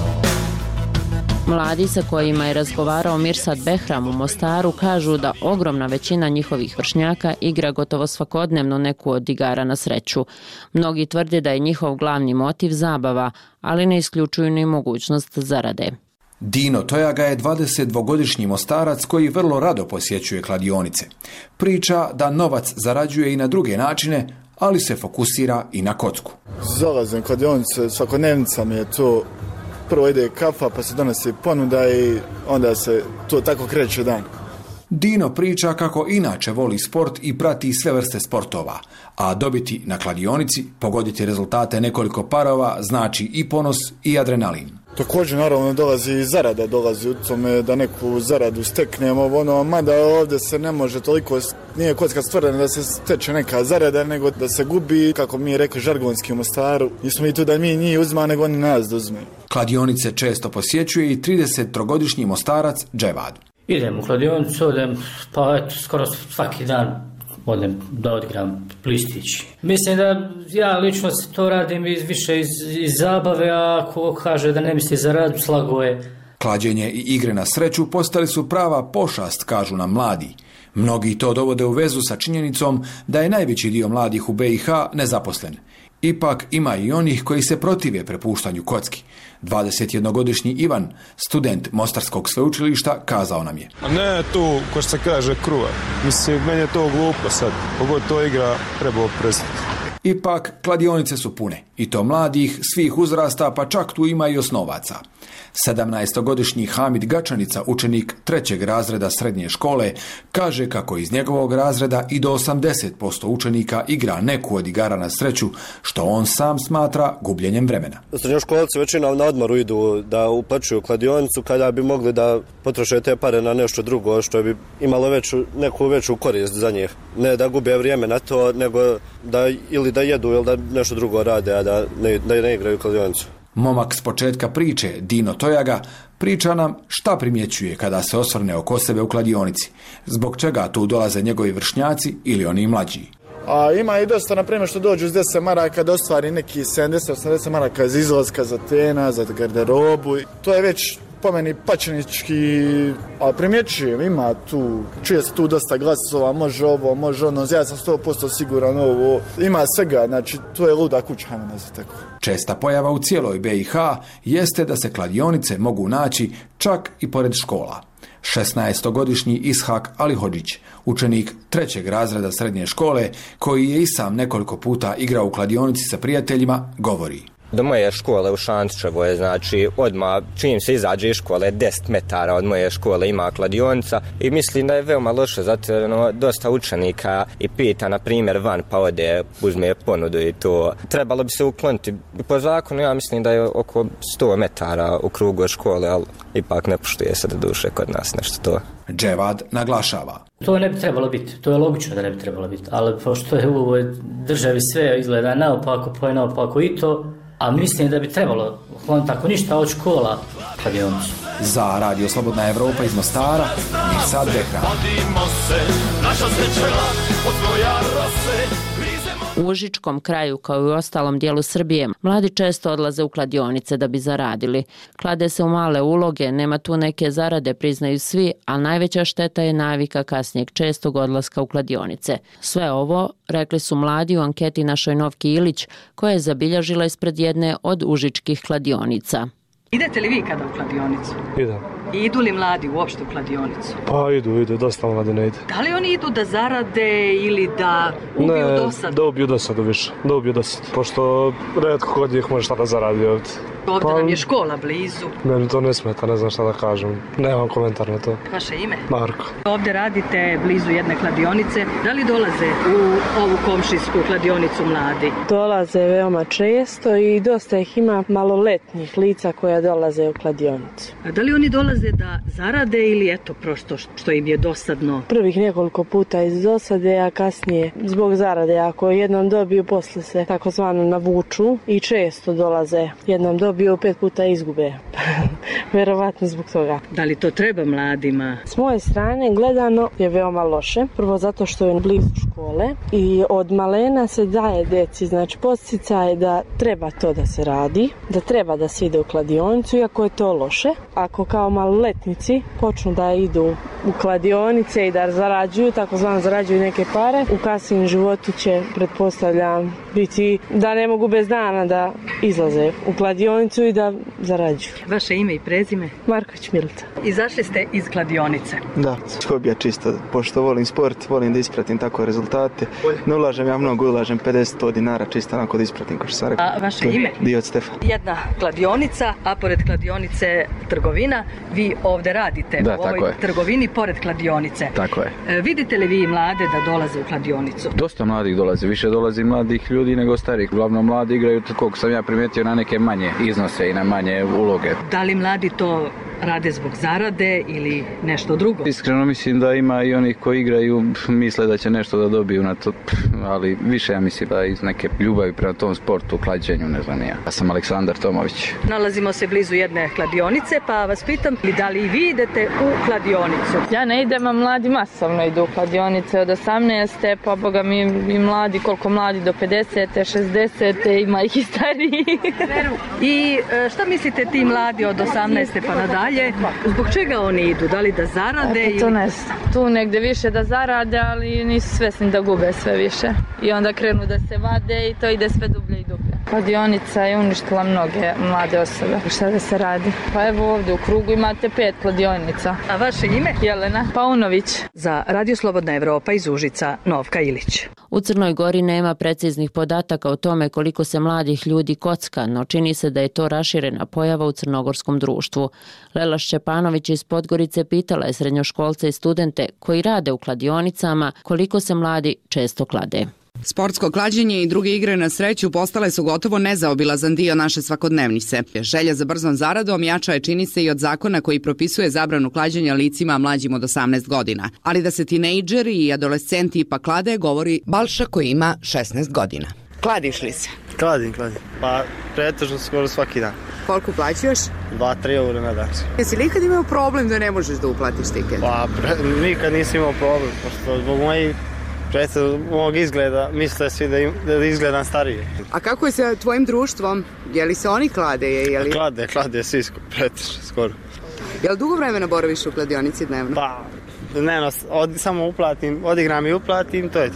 Mladi sa kojima je razgovarao Mirsad Behram u Mostaru kažu da ogromna većina njihovih vršnjaka igra gotovo svakodnevno neku od igara na sreću. Mnogi tvrde da je njihov glavni motiv zabava, ali ne isključuju ni mogućnost zarade. Dino Tojaga je dvadesetdvogodišnji Mostarac koji vrlo rado posjećuje kladionice. Priča da novac zarađuje i na druge načine, ali se fokusira i na kocku. Zalazim kladionice, svakodnevnica mi je to. Prvo ide kafa, pa se donosi ponuda i onda se to tako kreće dan. Dino priča kako inače voli sport i prati sve vrste sportova, a dobiti na kladionici, pogoditi rezultate nekoliko parova, znači i ponos i adrenalin. Također naravno dolazi i zarada, dolazi u tome da neku zaradu steknemo, ono, mada ovdje se ne može toliko, nije kocka stvorena da se steče neka zarada, nego da se gubi, kako mi je rekli žargonski u Mostaru, nismo i tu da mi njih uzma, nego oni nas da uzme. Kladionice često posjećuje i tridesettrogodišnji Mostarac Dževad. Idem u kladionicu, odem, pa eto, skoro svaki dan odem da odigram listić. Mislim da ja lično to radim iz, više iz, iz zabave, a ako kaže da ne misli za rad, slago je. Klađenje i igre na sreću postali su prava pošast, kažu nam mladi. Mnogi to dovode u vezu sa činjenicom da je najveći dio mladih u be i ha nezaposlen. Ipak ima i onih koji se protive prepuštanju kocki. dvadesetjednogodišnji Ivan, student Mostarskog sveučilišta, kazao nam je. A ne tu, ko što se kaže, kruva. Mislim, meni je to glupo sad. Pogod to igra, trebao prestati. Ipak, kladionice su pune. I to mladih, svih uzrasta, pa čak tu ima i osnovaca. sedamnaestogodišnji Hamid Gačanica, učenik trećeg razreda srednje škole, kaže kako iz njegovog razreda i do osamdeset posto učenika igra neku od igara na sreću, što on sam smatra gubljenjem vremena. Srednjoškolci većina na odmoru idu da uplaćuju kladionicu kada bi mogli da potroše te pare na nešto drugo što bi imalo veću, neku veću korist za njih. Ne da gube vrijeme na to, nego da ili da jedu ili da nešto drugo rade, a da ne, da ne igraju kladionicu. Momak s početka priče, Dino Tojaga, priča nam šta primjećuje kada se osvrne oko sebe u kladionici, zbog čega tu dolaze njegovi vršnjaci ili oni mlađi. A ima i dosta, na primjer, što dođu s deset maraka da ostvari neki sedamdeset osamdeset maraka za izlazka, za tena, za garderobu. To je već po meni pačenički, a primjećujem, ima tu, čuje se tu dosta glasova, može ovo, može ono, ja sam sto posto siguran ovo, ima svega, znači to je luda kuća, hajmo nazvati tako. Česta pojava u cijeloj be i ha jeste da se kladionice mogu naći čak i pored škola. šesnaestogodišnji Ishak Alihodžić, učenik trećeg razreda srednje škole, koji je i sam nekoliko puta igrao u kladionici sa prijateljima, govori. Do moje škole u Šantićevoj je, znači, odmah čim se izađe iz škole, deset metara od moje škole ima kladionica i mislim da je veoma loše, zato jer no, dosta učenika i pita, na primjer, van pa ode, uzme ponudu i to. Trebalo bi se ukloniti. Po zakonu ja mislim da je oko sto metara u krugu škole, ali ipak ne poštuje se do duše kod nas nešto to. Dževad naglašava. To ne bi trebalo biti, to je logično da ne bi trebalo biti, ali pošto je u ovoj državi sve izgleda naopako, pa je naopako i to, a mislim da bi trebalo, on tako ništa od škola, kladionicu. Za Radio Slobodna Evropa iz Mostara, Mirsad Behram. U Užičkom kraju, kao i u ostalom dijelu Srbije, mladi često odlaze u kladionice da bi zaradili. Klade se u male uloge, nema tu neke zarade, priznaju svi, a najveća šteta je navika kasnijeg čestog odlaska u kladionice. Sve ovo rekli su mladi u anketi našoj Novki Ilić, koja je zabilježila ispred jedne od užičkih kladionica. Idete li vi kada u kladionicu? Idem. I idu li mladi uopšte u kladionicu? Pa idu, idu, dosta mladi ne ide. Da li oni idu da zarade ili da ubiju ne, dosadu? Ne, da ubiju dosadu više, da ubiju dosadu, pošto retko kod njih može šta da zaradi ovdje. Ovdje pa, nam je škola blizu. Meni to ne smeta, ne znam šta da kažem, nemam komentar na to. Vaše ime? Marko. Ovdje radite blizu jedne kladionice, da li dolaze u ovu komšijsku kladionicu mladi? Dolaze veoma često i dosta ih ima maloletnih lica koja dolaze u kladionicu. A da li oni dolaze da zarade ili eto prosto što im je dosadno? Prvih nekoliko puta iz dosade, a kasnije zbog zarade. Ako jednom dobiju, posle se takozvano navuču i često dolaze. Jednom dobiju, pet puta izgube. Verovatno zbog toga. Da li to treba mladima? S moje strane gledano je veoma loše. Prvo zato što je blizu škole i od malena se daje deci, znači podsticaj da treba to da se radi, da treba da se ide u kladionicu, iako je to loše. Ako kao maloletnici počnu da idu u kladionice i da zarađuju, takozvano zarađuju neke pare, u kasnijem životu će, pretpostavljam, biti da ne mogu bez dana da izlaze u kladionicu i da zarađuju. Vaše ime i prezime? Marković Milica. Izašli ste iz kladionice? Da, hobija čisto, pošto volim sport, volim da ispratim tako rezultate. Ne ulažem ja mnogo, ulažem pedeset dinara čisto onako da ispratim, kao što sam rekao. A vaše ime? Diot Stefan. Jedna kladionica, a pored kladionice trgovina. Vi ovdje radite da, u ovoj je. trgovini pored kladionice. Tako je. E, vidite li vi mlade da dolaze u kladionicu? Dosta mladih dolazi, više dolazi mladih ljudi nego starih. Uglavnom mladi igraju, koliko sam ja primijetio, na neke manje iznose i na manje uloge. Da li mladi to rade zbog zarade ili nešto drugo? Iskreno mislim da ima i onih koji igraju, misle da će nešto da dobiju na to, ali više ja mislim da iz neke ljubavi prema tom sportu, klađenju, ne znam ja. Ja sam Aleksandar Tomović. Nalazimo se blizu jedne kladionice, pa vas pitam da li i vi idete u kladionicu? Ja ne idem, a mladi masovno idu u kladionice od osamnaeste, pa boga mi i mladi, koliko mladi do pedesete, šezdesete, ima ih i stariji. I šta mislite ti mladi od osamnaeste pa nadalje? Zbog čega oni idu? Da li da zarade? E, to ne znam. Tu negde više da zarade, ali nisu svesni da gube sve više. I onda krenu da se vade i to ide sve dublje i dublje. Kladionica je uništila mnoge mlade osobe. Šta da se radi? Pa evo ovdje u krugu imate pet kladionica. A vaše ime? Jelena Paunović. Za Radio Slobodna Evropa iz Užica, Novka Ilić. U Crnoj Gori nema preciznih podataka o tome koliko se mladih ljudi kocka, no čini se da je to raširena pojava u crnogorskom društvu. Lela Šćepanović iz Podgorice pitala je srednjoškolce i studente koji rade u kladionicama koliko se mladi često klade. Sportsko klađenje i druge igre na sreću postale su gotovo nezaobilazan dio naše svakodnevnice. Želja za brzom zaradom jača je, čini se, i od zakona koji propisuje zabranu klađenja licima mlađim od osamnaest godina. Ali da se tinejdžeri i adolescenti ipak klade, govori Balša koji ima šesnaest godina. Kladiš li se? Kladim, kladim. Pa pretežno skoro svaki dan. Koliko uplaćuješ? Dva, tri eura na dan. Jesi li ikad imao problem da ne možeš da uplatiš tiket? Pa pre, nikad nisam imao problem, pošto zbog mojih Predstav mog izgleda, misle svi da, im, da izgledam starije. A kako je sa tvojim društvom? Je li se oni klade? Je li... Klade, klade svi pretežno skoro. Jel dugo vremena boraviš u kladionici dnevno? Pa, dnevno, od, samo uplatim, odigram i uplatim, to je to.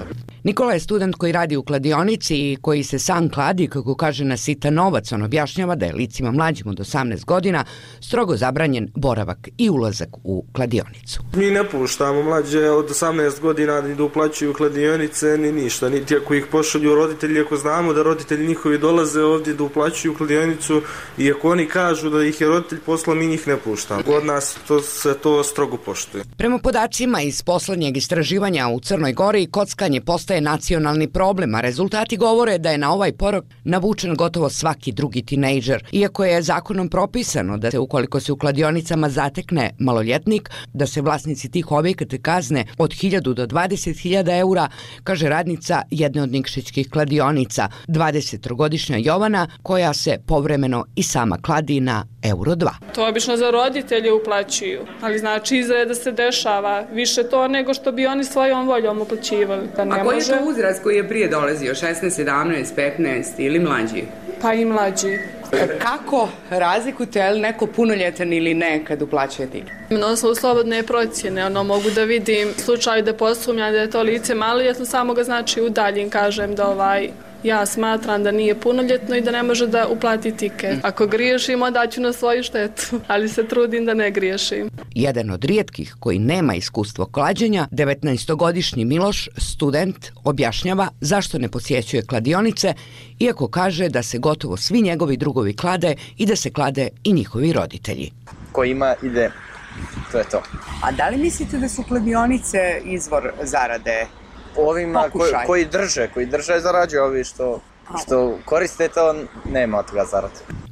Nikola je student koji radi u kladionici i koji se sam kladi, kako kaže, na sitan novac. On objašnjava da je licima mlađim od osamnaest godina strogo zabranjen boravak i ulazak u kladionicu. Mi ne puštamo mlađe od osamnaest godina ni da uplaćuju kladionice, ni ništa. Niti ako ih pošalju roditelji, ako znamo da roditelji njihovi dolaze ovdje da uplaćuju kladionicu i ako oni kažu da ih je roditelj poslao, mi njih ne puštamo. Kod nas to se to strogo poštuje. Prema podacima iz poslednjeg istraživanja u Crnoj Gori, kockanje postaje nacionalni problem, a rezultati govore da je na ovaj porok navučen gotovo svaki drugi tinejdžer. Iako je zakonom propisano da se ukoliko se u kladionicama zatekne maloljetnik, da se vlasnici tih objekata kazne od hiljadu do dvadeset hiljada eura, kaže radnica jedne od nikšićkih kladionica, dvadesettrogodišnja Jovana, koja se povremeno i sama kladi na euro dva. To obično za roditelje uplaćuju, ali znači izgleda da se dešava više to nego što bi oni svojom voljom uplaćivali. Da ne A koji može... je to uzrast koji je prije dolazio, šesnaest, sedamnaest, petnaest ili mlađi? Pa i mlađi. Kako razlikujete je li neko punoljetan ili ne kad uplaćuje tiket? Na osnovu slobodne procjene, ono, mogu da vidim slučaju da posumnjam da je to lice maloljetno, samo ga znači udaljim, kažem da ovaj ja smatram da nije punoljetno i da ne može da uplati tiket. Ako griješim, onda ću na svoju štetu, ali se trudim da ne griješim. Jedan od rijetkih koji nema iskustvo klađenja, devetnaestogodišnji Miloš, student, objašnjava zašto ne posjećuje kladionice, iako kaže da se gotovo svi njegovi drugovi klade i da se klade i njihovi roditelji. Ko ima, ide, to je to. A da li mislite da su kladionice izvor zarade? Ovima koji, koji drže, koji drže zarađuju, ovi što, što koriste to, nema od toga zarade.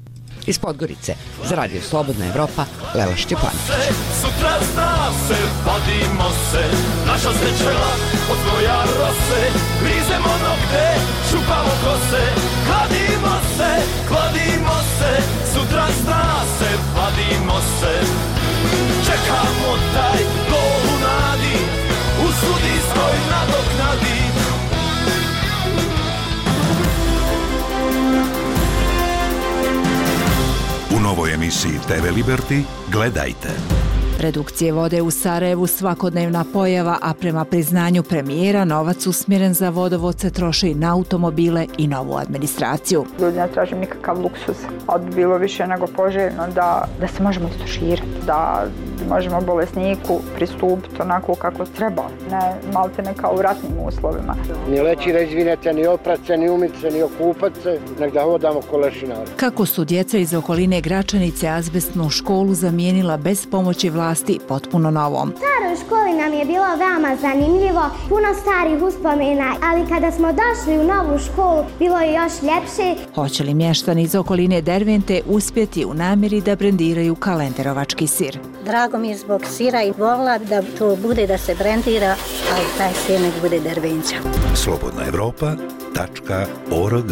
Iz Podgorice, za Radio Slobodna Evropa, Lela Šćepanović. Sutra zna se, vadimo se, naša srećela od tvoja rose, grizemo nokte, čupamo kose, kladimo se, kladimo se, sutra zna se, vadimo se, čekamo taj gol u nadi, u sudijskoj nadoknadi. U novoj emisiji te ve Liberty gledajte. Redukcije vode u Sarajevu svakodnevna pojava, a prema priznanju premijera novac usmjeren za vodovod se troši na automobile i novu administraciju. Ljudi ne tražim nikakav luksuz, ali bi bilo više nego poželjno da, da se možemo istuširati, da možemo bolesniku pristupiti onako kako treba, ne malte ne kao u ratnim uslovima. Ni leći da izvinete, ni oprat se, ni umit se, ni okupat se, nek da hodamo ko lešinari. Kako su djeca iz okoline Gračanice azbestnu školu zamijenila bez pomoći vlasti potpuno novom. U staroj školi nam je bilo veoma zanimljivo, puno starih uspomena, ali kada smo došli u novu školu, bilo je još ljepše. Hoće li mještani iz okoline Dervente uspjeti u namjeri da brendiraju kalenderovački sir? Drago mi je zbog sira i volila da to bude da se brendira, ali taj sir nek bude Dervenča. slobodna evropa tačka org.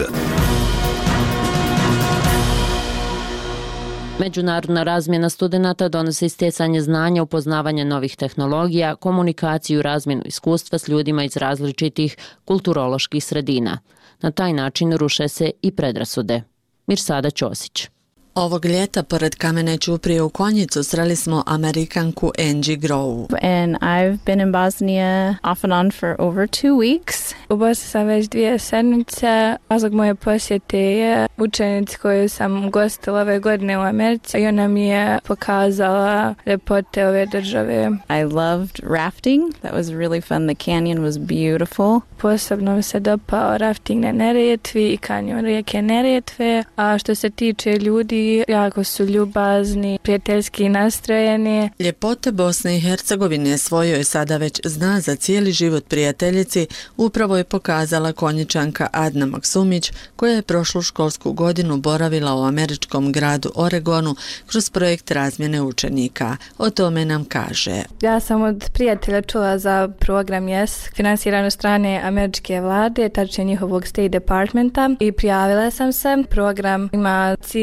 Međunarodna razmjena studenata donosi stjecanje znanja, upoznavanje novih tehnologija, komunikaciju i razmjenu iskustva s ljudima iz različitih kulturoloških sredina. Na taj način ruše se i predrasude. Mirsada Ćosić. Ovog ljeta pored kamene ćuprije u Konjicu sreli smo Amerikanku Angie Grow. And I've been in Bosnia off and on for over two weeks. U Bosni sam već dvije sedmice. Razlog moje posjete je učenici koju sam gostila ove godine u Americi i ona mi je pokazala ljepote ove države. I loved rafting. That was really fun. The canyon was beautiful. Posebno mi se dopao rafting na Neretvi i kanjon rijeke Neretve, a što se tiče ljudi, jako su ljubazni, prijateljski nastrojeni. Ljepote Bosne i Hercegovine svojoj sada već zna za cijeli život prijateljici upravo je pokazala Konjičanka Adna Maksumić, koja je prošlu školsku godinu boravila u američkom gradu Oregonu kroz projekt razmjene učenika. O tome nam kaže. Ja sam od prijatelja čula za program Y E S, finansiran od strane američke vlade, tačnije njihovog State Departmenta, i prijavila sam se. Program ima cilj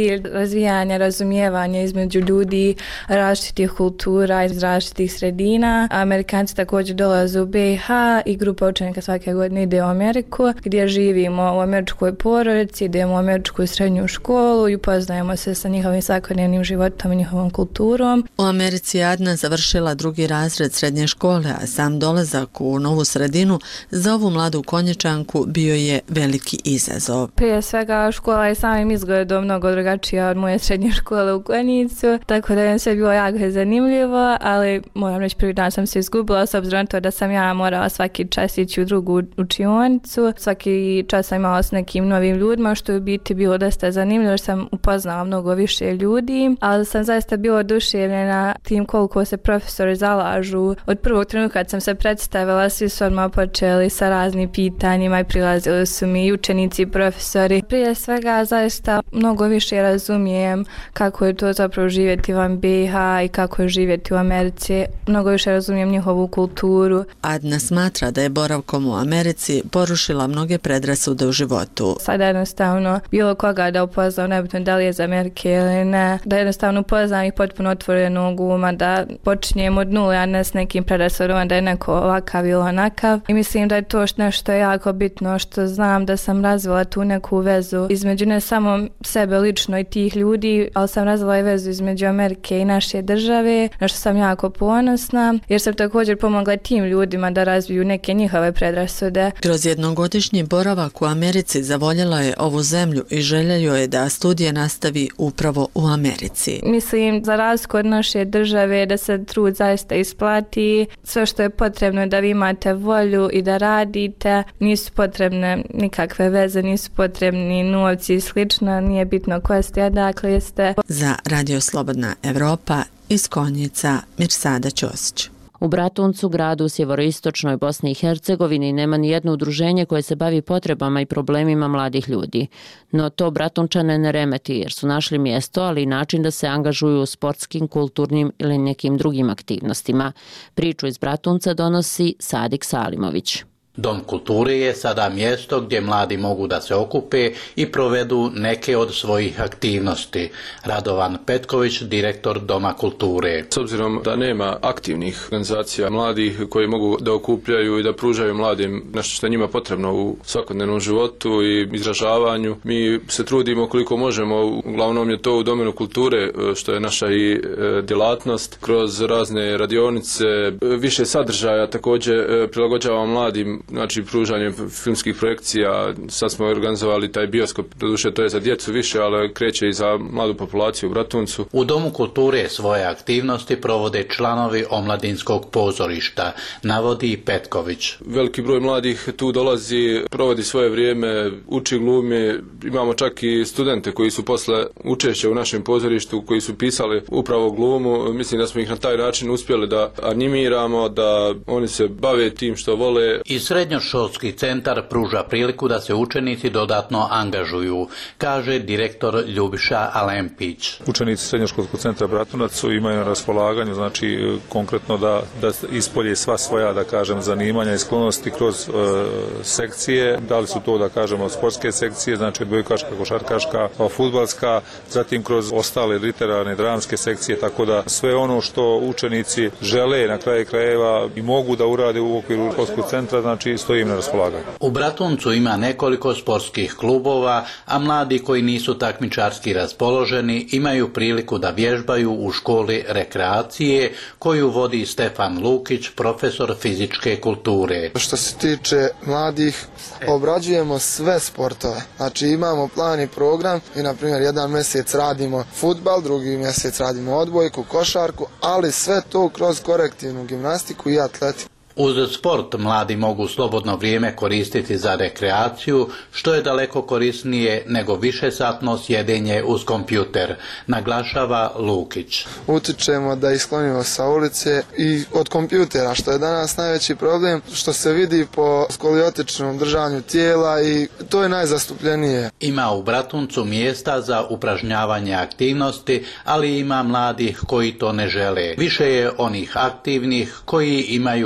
razvijanja razumijevanja između ljudi različitih kultura iz različitih sredina. Amerikanci također dolaze u B i H i grupa učenika svake godine ide u Ameriku gdje živimo u američkoj porodici, idemo u američku srednju školu i upoznajemo se sa njihovim svakodnevnim životom i njihovom kulturom. U Americi je Adna završila drugi razred srednje škole, a sam dolazak u novu sredinu za ovu mladu Konjičanku bio je veliki izazov. Prije svega škola je samim izgledom mnogo drugačija od moje srednje škole u Konjicu, tako da je sve bilo jako zanimljivo, ali moram reći prvi dan sam se izgubila s obzirom na to da sam ja morala svaki čas ići u drugu učionicu. Svaki čas sam imala s nekim novim ljudima, što je u biti bilo dosta zanimljivo, jer sam upoznala mnogo više ljudi, ali sam zaista bila oduševljena tim koliko se profesori zalažu. Od prvog trenutka kad sam se predstavila, svi su odmah počeli sa raznim pitanjima i prilazili su mi i učenici i profesori. Prije svega zaista mnogo više razumijem kako je to zapravo živjeti van B i H i kako je živjeti u Americi. Mnogo više razumijem njihovu kulturu. Adna smatra da je boravkom u Americi porušila mnoge predrasude u životu. Sada jednostavno bilo koga da upoznam, nebitno da li je iz Amerike ili ne, da jednostavno upoznam ih potpuno otvorenog uma, da počinjem od nule, a ne s nekim predrasudama da je neko ovakav ili onakav. I mislim da je to nešto jako bitno, što znam da sam razvila tu neku vezu između ne samo sebe lično i tih ljudi, ali sam razvila i vezu između Amerike i naše države, na što sam jako ponosna, jer sam također pomogla tim ljudima da razviju neke njihove predrasude. Kroz jednogodišnji boravak u Americi zavoljela je ovu zemlju i želja joj je da studije nastavi upravo u Americi. Mislim, za razliku od naše države, da se trud zaista isplati. Sve što je potrebno je da vi imate volju i da radite. Nisu potrebne nikakve veze, nisu potrebni novci i slično. Nije bitno ko ste, odakle jeste. Za Radio Slobodna Evropa iz Konjica, Mirsada Ćosić. U Bratuncu, gradu u sjevoroistočnoj Bosni i Hercegovini, nema ni jedno udruženje koje se bavi potrebama i problemima mladih ljudi. No to Bratunčane ne remeti jer su našli mjesto, ali i način da se angažuju u sportskim, kulturnim ili nekim drugim aktivnostima. Priču iz Bratunca donosi Sadik Salimović. Dom kulture je sada mjesto gdje mladi mogu da se okupe i provedu neke od svojih aktivnosti. Radovan Petković, direktor Doma kulture. S obzirom da nema aktivnih organizacija mladih koji mogu da okupljaju i da pružaju mladim nešto što je njima potrebno u svakodnevnom životu i izražavanju, mi se trudimo koliko možemo, uglavnom je to u domenu kulture, što je naša i djelatnost, kroz razne radionice, više sadržaja također prilagođavamo mladim, znači pružanjem filmskih projekcija. Sad smo organizovali taj bioskop, doduše to je za djecu više, ali kreće i za mladu populaciju u Bratuncu. U Domu kulture svoje aktivnosti provode članovi omladinskog pozorišta, navodi Petković. Veliki broj mladih tu dolazi, provodi svoje vrijeme, uči glumi. Imamo čak i studente koji su posle učešća u našem pozorištu, koji su pisali upravo glumu. Mislim da smo ih na taj način uspjeli da animiramo, da oni se bave tim što vole. I srednjoškolski centar pruža priliku da se učenici dodatno angažuju, kaže direktor Ljubiša Alempić. Učenici srednjoškolskog centra Bratunac imaju na raspolaganju, znači konkretno da, da ispolje sva svoja, da kažem, zanimanja i sklonosti kroz e, sekcije. Da li su to, da kažemo, sportske sekcije, znači odbojkaška, košarkaška, fudbalska, zatim kroz ostale literarne, dramske sekcije, tako da sve ono što učenici žele na kraju krajeva i mogu da urade u okviru školskog centra, znači stojim na raspolaganju. U Bratuncu ima nekoliko sportskih klubova, a mladi koji nisu takmičarski raspoloženi imaju priliku da vježbaju u školi rekreacije koju vodi Stefan Lukić, profesor fizičke kulture. Što se tiče mladih, obrađujemo sve sportove. Znači imamo plan i program i na primjer jedan mjesec radimo fudbal, drugi mjesec radimo odbojku, košarku, ali sve to kroz korektivnu gimnastiku i atletiku. Uz sport mladi mogu slobodno vrijeme koristiti za rekreaciju, što je daleko korisnije nego višesatno sjedenje uz kompjuter, naglašava Lukić. Utičemo da ih sklonimo sa ulice i od kompjutera, što je danas najveći problem, što se vidi po skoliotičnom držanju tijela i to je najzastupljenije. Ima u Bratuncu mjesta za upražnjavanje aktivnosti, ali ima mladih koji to ne žele. Više je onih aktivnih koji imaju recept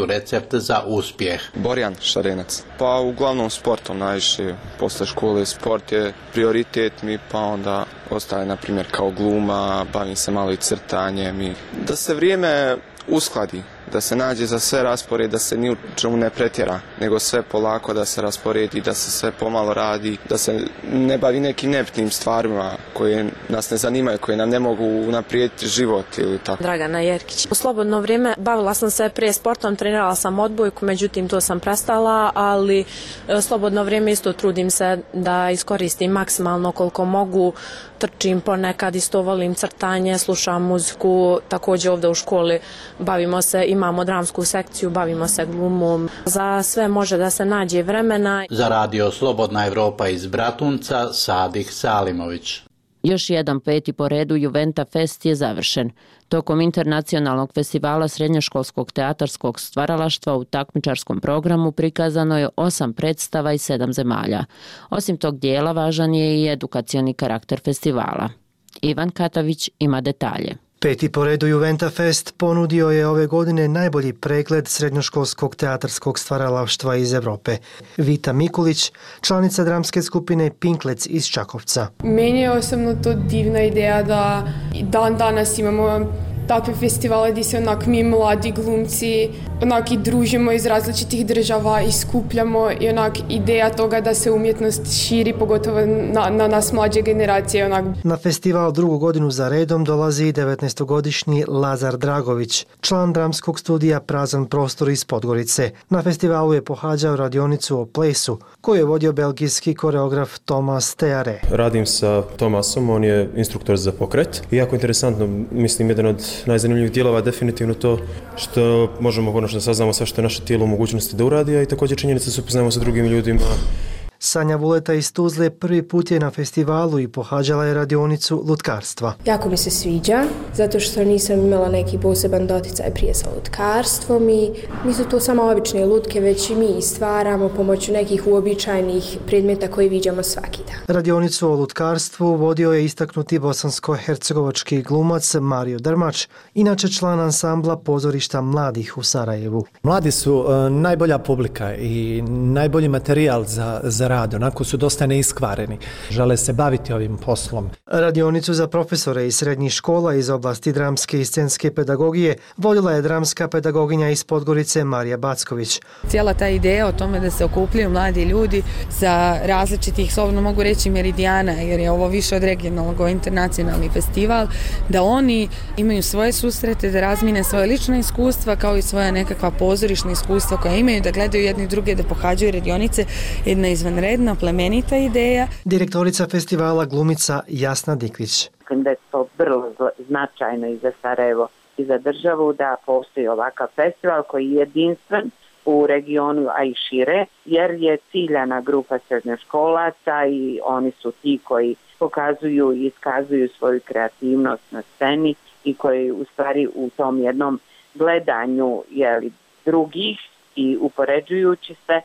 recept za uspjeh. Borjan Šarenac. Pa uglavnom sportom najviše. Posle škole sport je prioritet mi, pa onda ostaje na primjer kao gluma, bavim se malo i crtanjem i da se vrijeme uskladi, da se nađe za sve raspored, da se ni u čemu ne pretjera, nego sve polako da se rasporedi, da se sve pomalo radi, da se ne bavi nekim nebitnim stvarima koje nas ne zanimaju, koje nam ne mogu unaprijediti život ili tako. Dragana Jerkić. U slobodno vrijeme bavila sam se prije sportom, trenirala sam odbojku, međutim to sam prestala, ali slobodno vrijeme isto trudim se da iskoristim maksimalno koliko mogu. Trčim ponekad, isto volim crtanje, slušam muziku, također ovdje u školi bavimo se, imamo dramsku sekciju, bavimo se glumom. Za sve može da se nađe vremena. Za radio Slobodna Evropa iz Bratunca, Sadih Salimović. Još jedan peti po redu Juventa Fest je završen. Tokom internacionalnog festivala srednjoškolskog teatarskog stvaralaštva u takmičarskom programu prikazano je osam predstava iz sedam zemalja. Osim tog dijela važan je i edukacioni karakter festivala. Ivan Katavić ima detalje. Peti po redu Juventa Fest ponudio je ove godine najbolji pregled srednjoškolskog teatarskog stvaralaštva iz Evrope. Vita Mikulić, članica dramske skupine Pinklec iz Čakovca. Meni je osobno to divna ideja da dan danas imamo takve festivale gdje se onak mi mladi glumci onak i družimo iz različitih država i skupljamo i onak ideja toga da se umjetnost širi pogotovo na, na nas mlađe generacije. Onak. Na festival drugu godinu za redom dolazi devetnaestogodišnji Lazar Dragović, član dramskog studija Prazan prostor iz Podgorice. Na festivalu je pohađao radionicu o plesu koju je vodio belgijski koreograf Thomas Teare. Radim sa Thomasom, on je instruktor za pokret i jako interesantno, mislim, jedan od najzanimljivih dijelova je definitivno to što možemo konačno saznamo sve što je naše tijelo u mogućnosti da uradi, a i također činjenica se upoznajemo sa drugim ljudima. Sanja Vuleta iz Tuzle prvi put je na festivalu i pohađala je radionicu lutkarstva. Jako mi se sviđa, zato što nisam imala neki poseban doticaj prije sa lutkarstvom i nisu to samo obične lutke, već i mi stvaramo pomoću nekih uobičajenih predmeta koji viđamo svaki dan. Radionicu o lutkarstvu vodio je istaknuti bosansko-hercegovački glumac Mario Drmač, inače član ansambla pozorišta mladih u Sarajevu. Mladi su uh, najbolja publika i najbolji materijal za, za rad, onako su dosta neiskvareni. Žele se baviti ovim poslom. Radionicu za profesore iz srednjih škola iz oblasti dramske i scenske pedagogije vodila je dramska pedagoginja iz Podgorice Marija Backović. Cijela ta ideja o tome da se okupljaju mladi ljudi sa različitih, slobodno mogu reći, meridijana, jer je ovo više od regionalnog internacionalni festival, da oni imaju svoje susrete, da razmine svoje lične iskustva kao i svoja nekakva pozorišna iskustva koja imaju, da gledaju jedni druge, da pohađaju radionice, jedna izvan redna, plemenita ideja. Direktorica festivala glumica Jasna Diklić. Mislim da je to vrlo značajno i za Sarajevo i za državu da postoji ovakav festival koji je jedinstven u regionu, a i šire, jer je ciljana grupa srednjoškolaca i oni su ti koji pokazuju i iskazuju svoju kreativnost na sceni i koji u stvari u tom jednom gledanju jeli, drugih i upoređujući se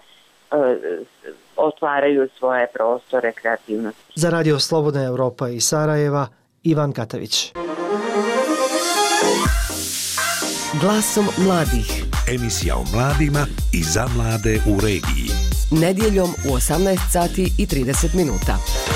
otvaraju svoje prostore kreativnosti. Za radio Slobodna Evropa i Sarajeva, Ivan Katavić. Glasom mladih. Emisija o mladima i za mlade u regiji. Nedjeljom u osamnaest sati i trideset minuta.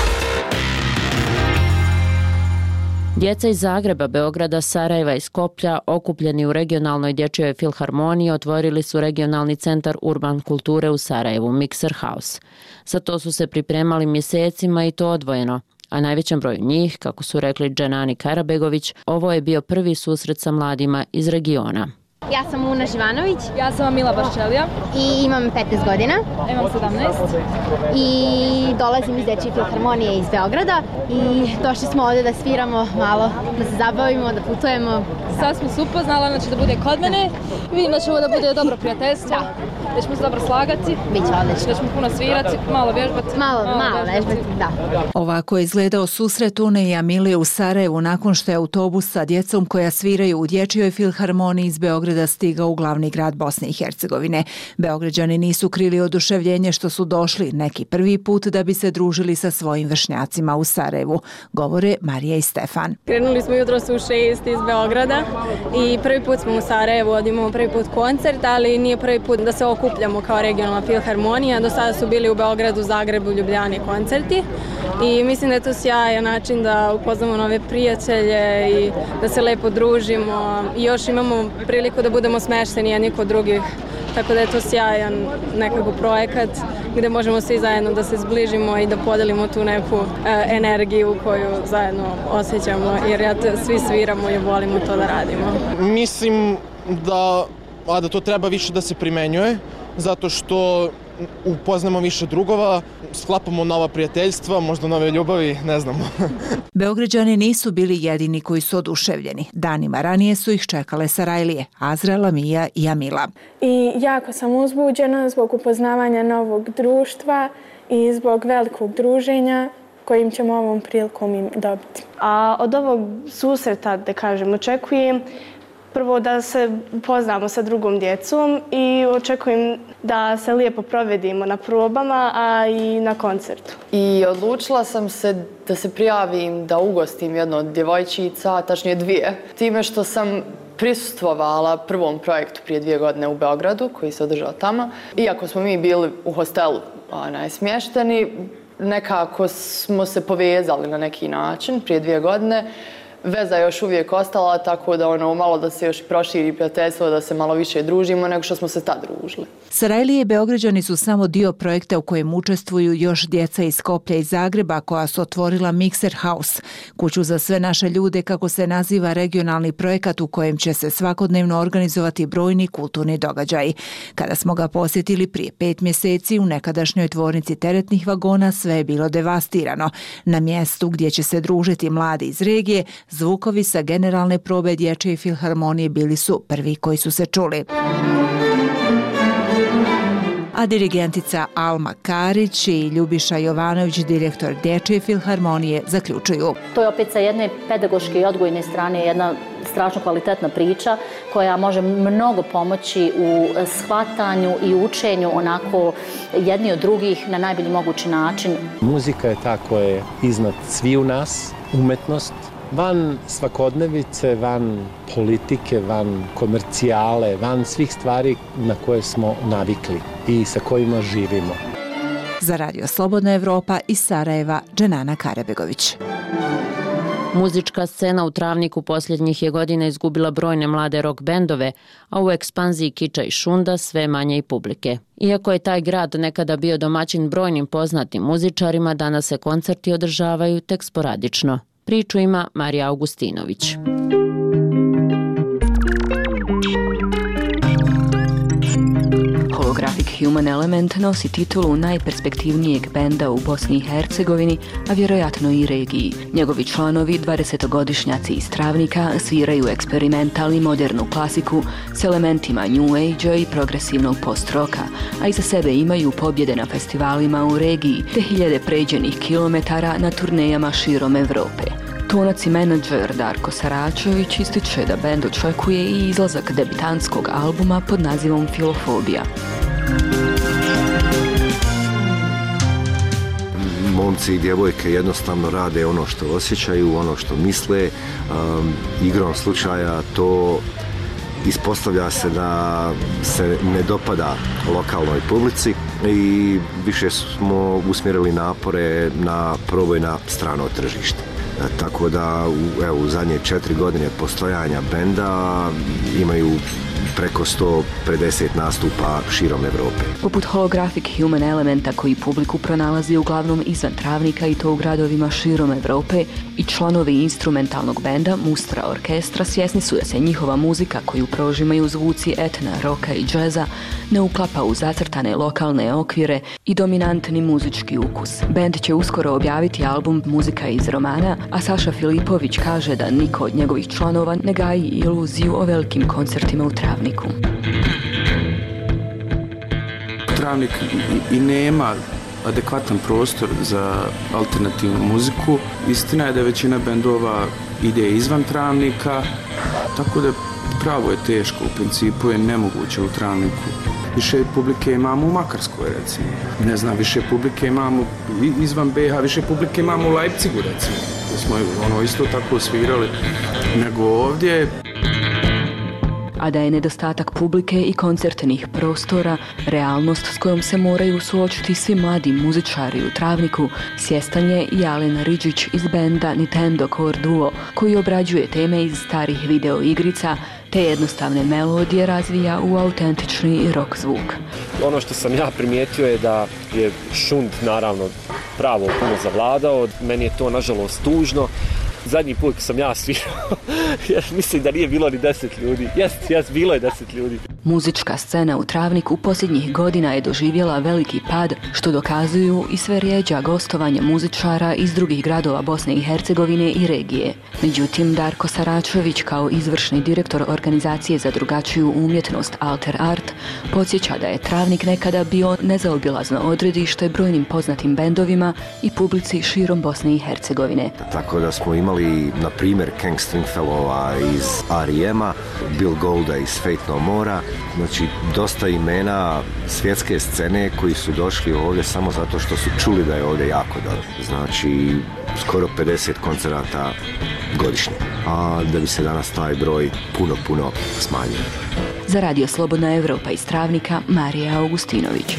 Djeca iz Zagreba, Beograda, Sarajeva i Skoplja, okupljeni u regionalnoj dječjoj filharmoniji, otvorili su regionalni centar urban kulture u Sarajevu, Mixer House. Za to su se pripremali mjesecima i to odvojeno, a najvećem broju njih, kako su rekli Dženani Karabegović, ovo je bio prvi susret sa mladima iz regiona. Ja sam Una Živanović. Ja sam Mila Baščelija. I imam petnaest godina. Imam sedamnaest. I dolazim iz Dječje filharmonije iz Beograda. I došli smo ovdje da sviramo malo, da se zabavimo, da putujemo. Sad smo se upoznala, znači da bude kod mene. Vidim da će ovo da bude dobro prijateljstvo. Da ćemo se dobro slagati. Biće odlično. Da ćemo puno svirati, malo vježbati. Malo, malo, malo vježbati, da. Ovako je izgledao susret Une i Amilije u Sarajevu nakon što je autobus sa djecom koja sviraju u Dječjoj filharmoniji iz Beograda Beograda stigao u glavni grad Bosne i Hercegovine. Beograđani nisu krili oduševljenje što su došli neki prvi put da bi se družili sa svojim vršnjacima u Sarajevu, govore Marija i Stefan. Krenuli smo jutros u šest iz Beograda i prvi put smo u Sarajevu, imamo prvi put koncert, ali nije prvi put da se okupljamo kao regionalna filharmonija. Do sada su bili u Beogradu, Zagrebu, Ljubljani koncerti i mislim da je to sjajan način da upoznamo nove prijatelje i da se lepo družimo i još imamo priliku da budemo smešteni jedni kod drugih, tako da je to sjajan nekako projekat gdje možemo svi zajedno da se zbližimo i da podelimo tu neku e, energiju koju zajedno osjećamo, jer ja te, svi sviramo i volimo to da radimo. Mislim da, a da to treba više da se primenjuje, zato što upoznamo više drugova, sklapamo nova prijateljstva, možda nove ljubavi, ne znamo. Beograđani nisu bili jedini koji su oduševljeni. Danima ranije su ih čekale Sarajlije, Azra, Lamija i Amila. I jako sam uzbuđena zbog upoznavanja novog društva i zbog velikog druženja kojim ćemo ovom prilikom im dobiti. A od ovog susreta, da kažem, očekujem prvo da se upoznamo sa drugom djecom i očekujem da se lijepo provedimo na probama, a i na koncertu. I odlučila sam se da se prijavim da ugostim jednu od djevojčica, tačnije dvije. Time što sam prisustvovala prvom projektu prije dvije godine u Beogradu, koji se održao tamo. Iako smo mi bili u hostelu smješteni, nekako smo se povezali na neki način prije dvije godine. Veza je još uvijek ostala, tako da ono malo da se još proširi prijateljstvo, da se malo više družimo nego što smo se tad družili. Sarajlije i Beograđani su samo dio projekta u kojem učestvuju još djeca iz Skoplja i Zagreba koja su otvorila Mixer House, kuću za sve naše ljude, kako se naziva regionalni projekat u kojem će se svakodnevno organizovati brojni kulturni događaji. Kada smo ga posjetili prije pet mjeseci u nekadašnjoj tvornici teretnih vagona, sve je bilo devastirano. Na mjestu gdje će se družiti mladi iz regije, zvukovi sa generalne probe Dječje filharmonije bili su prvi koji su se čuli. A dirigentica Alma Karić i Ljubiša Jovanović, direktor Dječje filharmonije, zaključuju. To je opet sa jedne pedagoške i odgojne strane jedna strašno kvalitetna priča koja može mnogo pomoći u shvatanju i učenju onako jedni od drugih na najbolji mogući način. Muzika je ta koja je iznad sviju nas, umetnost, van svakodnevice, van politike, van komercijale, van svih stvari na koje smo navikli i sa kojima živimo. Za Radio Slobodna Evropa iz Sarajeva, Dženana Karebegović. Muzička scena u Travniku posljednjih je godina izgubila brojne mlade rock bendove, a u ekspanziji kiča i šunda sve manje i publike. Iako je taj grad nekada bio domaćin brojnim poznatim muzičarima, danas se koncerti održavaju tek sporadično. Priču ima Marija Augustinović. Holographic Human Element nosi titulu najperspektivnijeg benda u Bosni i Hercegovini, a vjerojatno i regiji. Njegovi članovi, dvadesetogodišnjaci iz Travnika, sviraju eksperimental i modernu klasiku s elementima New Age-a i progresivnog post-roka, a iza sebe imaju pobjede na festivalima u regiji te hiljade pređenih kilometara na turnejama širom Evrope. Tonac i menadžer Darko Saračević ističe da bend očekuje i izlazak debitantskog albuma pod nazivom Filofobija. Momci i djevojke jednostavno rade ono što osjećaju, ono što misle. Um, igrom slučaja to ispostavlja se da se ne dopada lokalnoj publici i više smo usmjerili napore na proboj na strano tržište. Tako da evo, u zadnje četiri godine postojanja benda imaju preko sto pedeset nastupa širom Evrope. Poput Holographic Human Elementa koji publiku pronalazi uglavnom izvan Travnika i to u gradovima širom Evrope, i članovi instrumentalnog benda Mustra Orkestra svjesni su da se njihova muzika koju prožimaju zvuci etna, roka i džeza ne uklapa u zacrtane lokalne okvire i dominantni muzički ukus. Bend će uskoro objaviti album Muzika iz romana, a Saša Filipović kaže da niko od njegovih članova ne gaji iluziju o velikim koncertima u Travniku. Travnik i nema adekvatan prostor za alternativnu muziku. Istina je da većina bendova ide izvan Travnika, tako da Pravo je teško, u principu je nemoguće u Travniku. Više publike imamo u Makarskoj, recimo. Ne znam, više publike imamo izvan B iH, više publike imamo u Leipzigu, recimo. Da smo ono isto tako svirali nego ovdje. A da je nedostatak publike i koncertnih prostora realnost s kojom se moraju suočiti svi mladi muzičari u Travniku, svjestan je i Alen Ridžić iz benda Nintendo Core Duo, koji obrađuje teme iz starih video igrica te jednostavne melodije razvija u autentični rock zvuk. Ono što sam ja primijetio je da je šund naravno pravo puno zavladao, meni je to nažalost tužno. Zadnji put sam ja svirao, jer mislim da nije bilo ni deset ljudi. Jest, jest, bilo je deset ljudi. Muzička scena u Travniku posljednjih godina je doživjela veliki pad, što dokazuju i sve rijeđa gostovanja muzičara iz drugih gradova Bosne i Hercegovine i regije. Međutim, Darko Saračević, kao izvršni direktor organizacije za drugačiju umjetnost Alter Art, podsjeća da je Travnik nekada bio nezaobilazno odredište brojnim poznatim bendovima i publici širom Bosne i Hercegovine. Tako da smo imali na primjer King Stringfellova iz R E M-a, Bill Golda iz Faith No More-a, znači dosta imena svjetske scene koji su došli ovdje samo zato što su čuli da je ovdje jako dobro. Znači skoro pedeset koncerata godišnje, a da bi se danas taj broj puno, puno smanjio. Za Radio Slobodna Evropa iz Travnika, Marija Augustinović.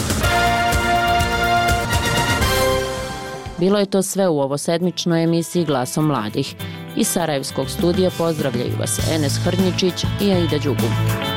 Bilo je to sve u ovo sedmičnoj emisiji Glasom mladih. Iz Sarajevskog studija pozdravljaju vas Enes Hrnjičić i Aida Đugum.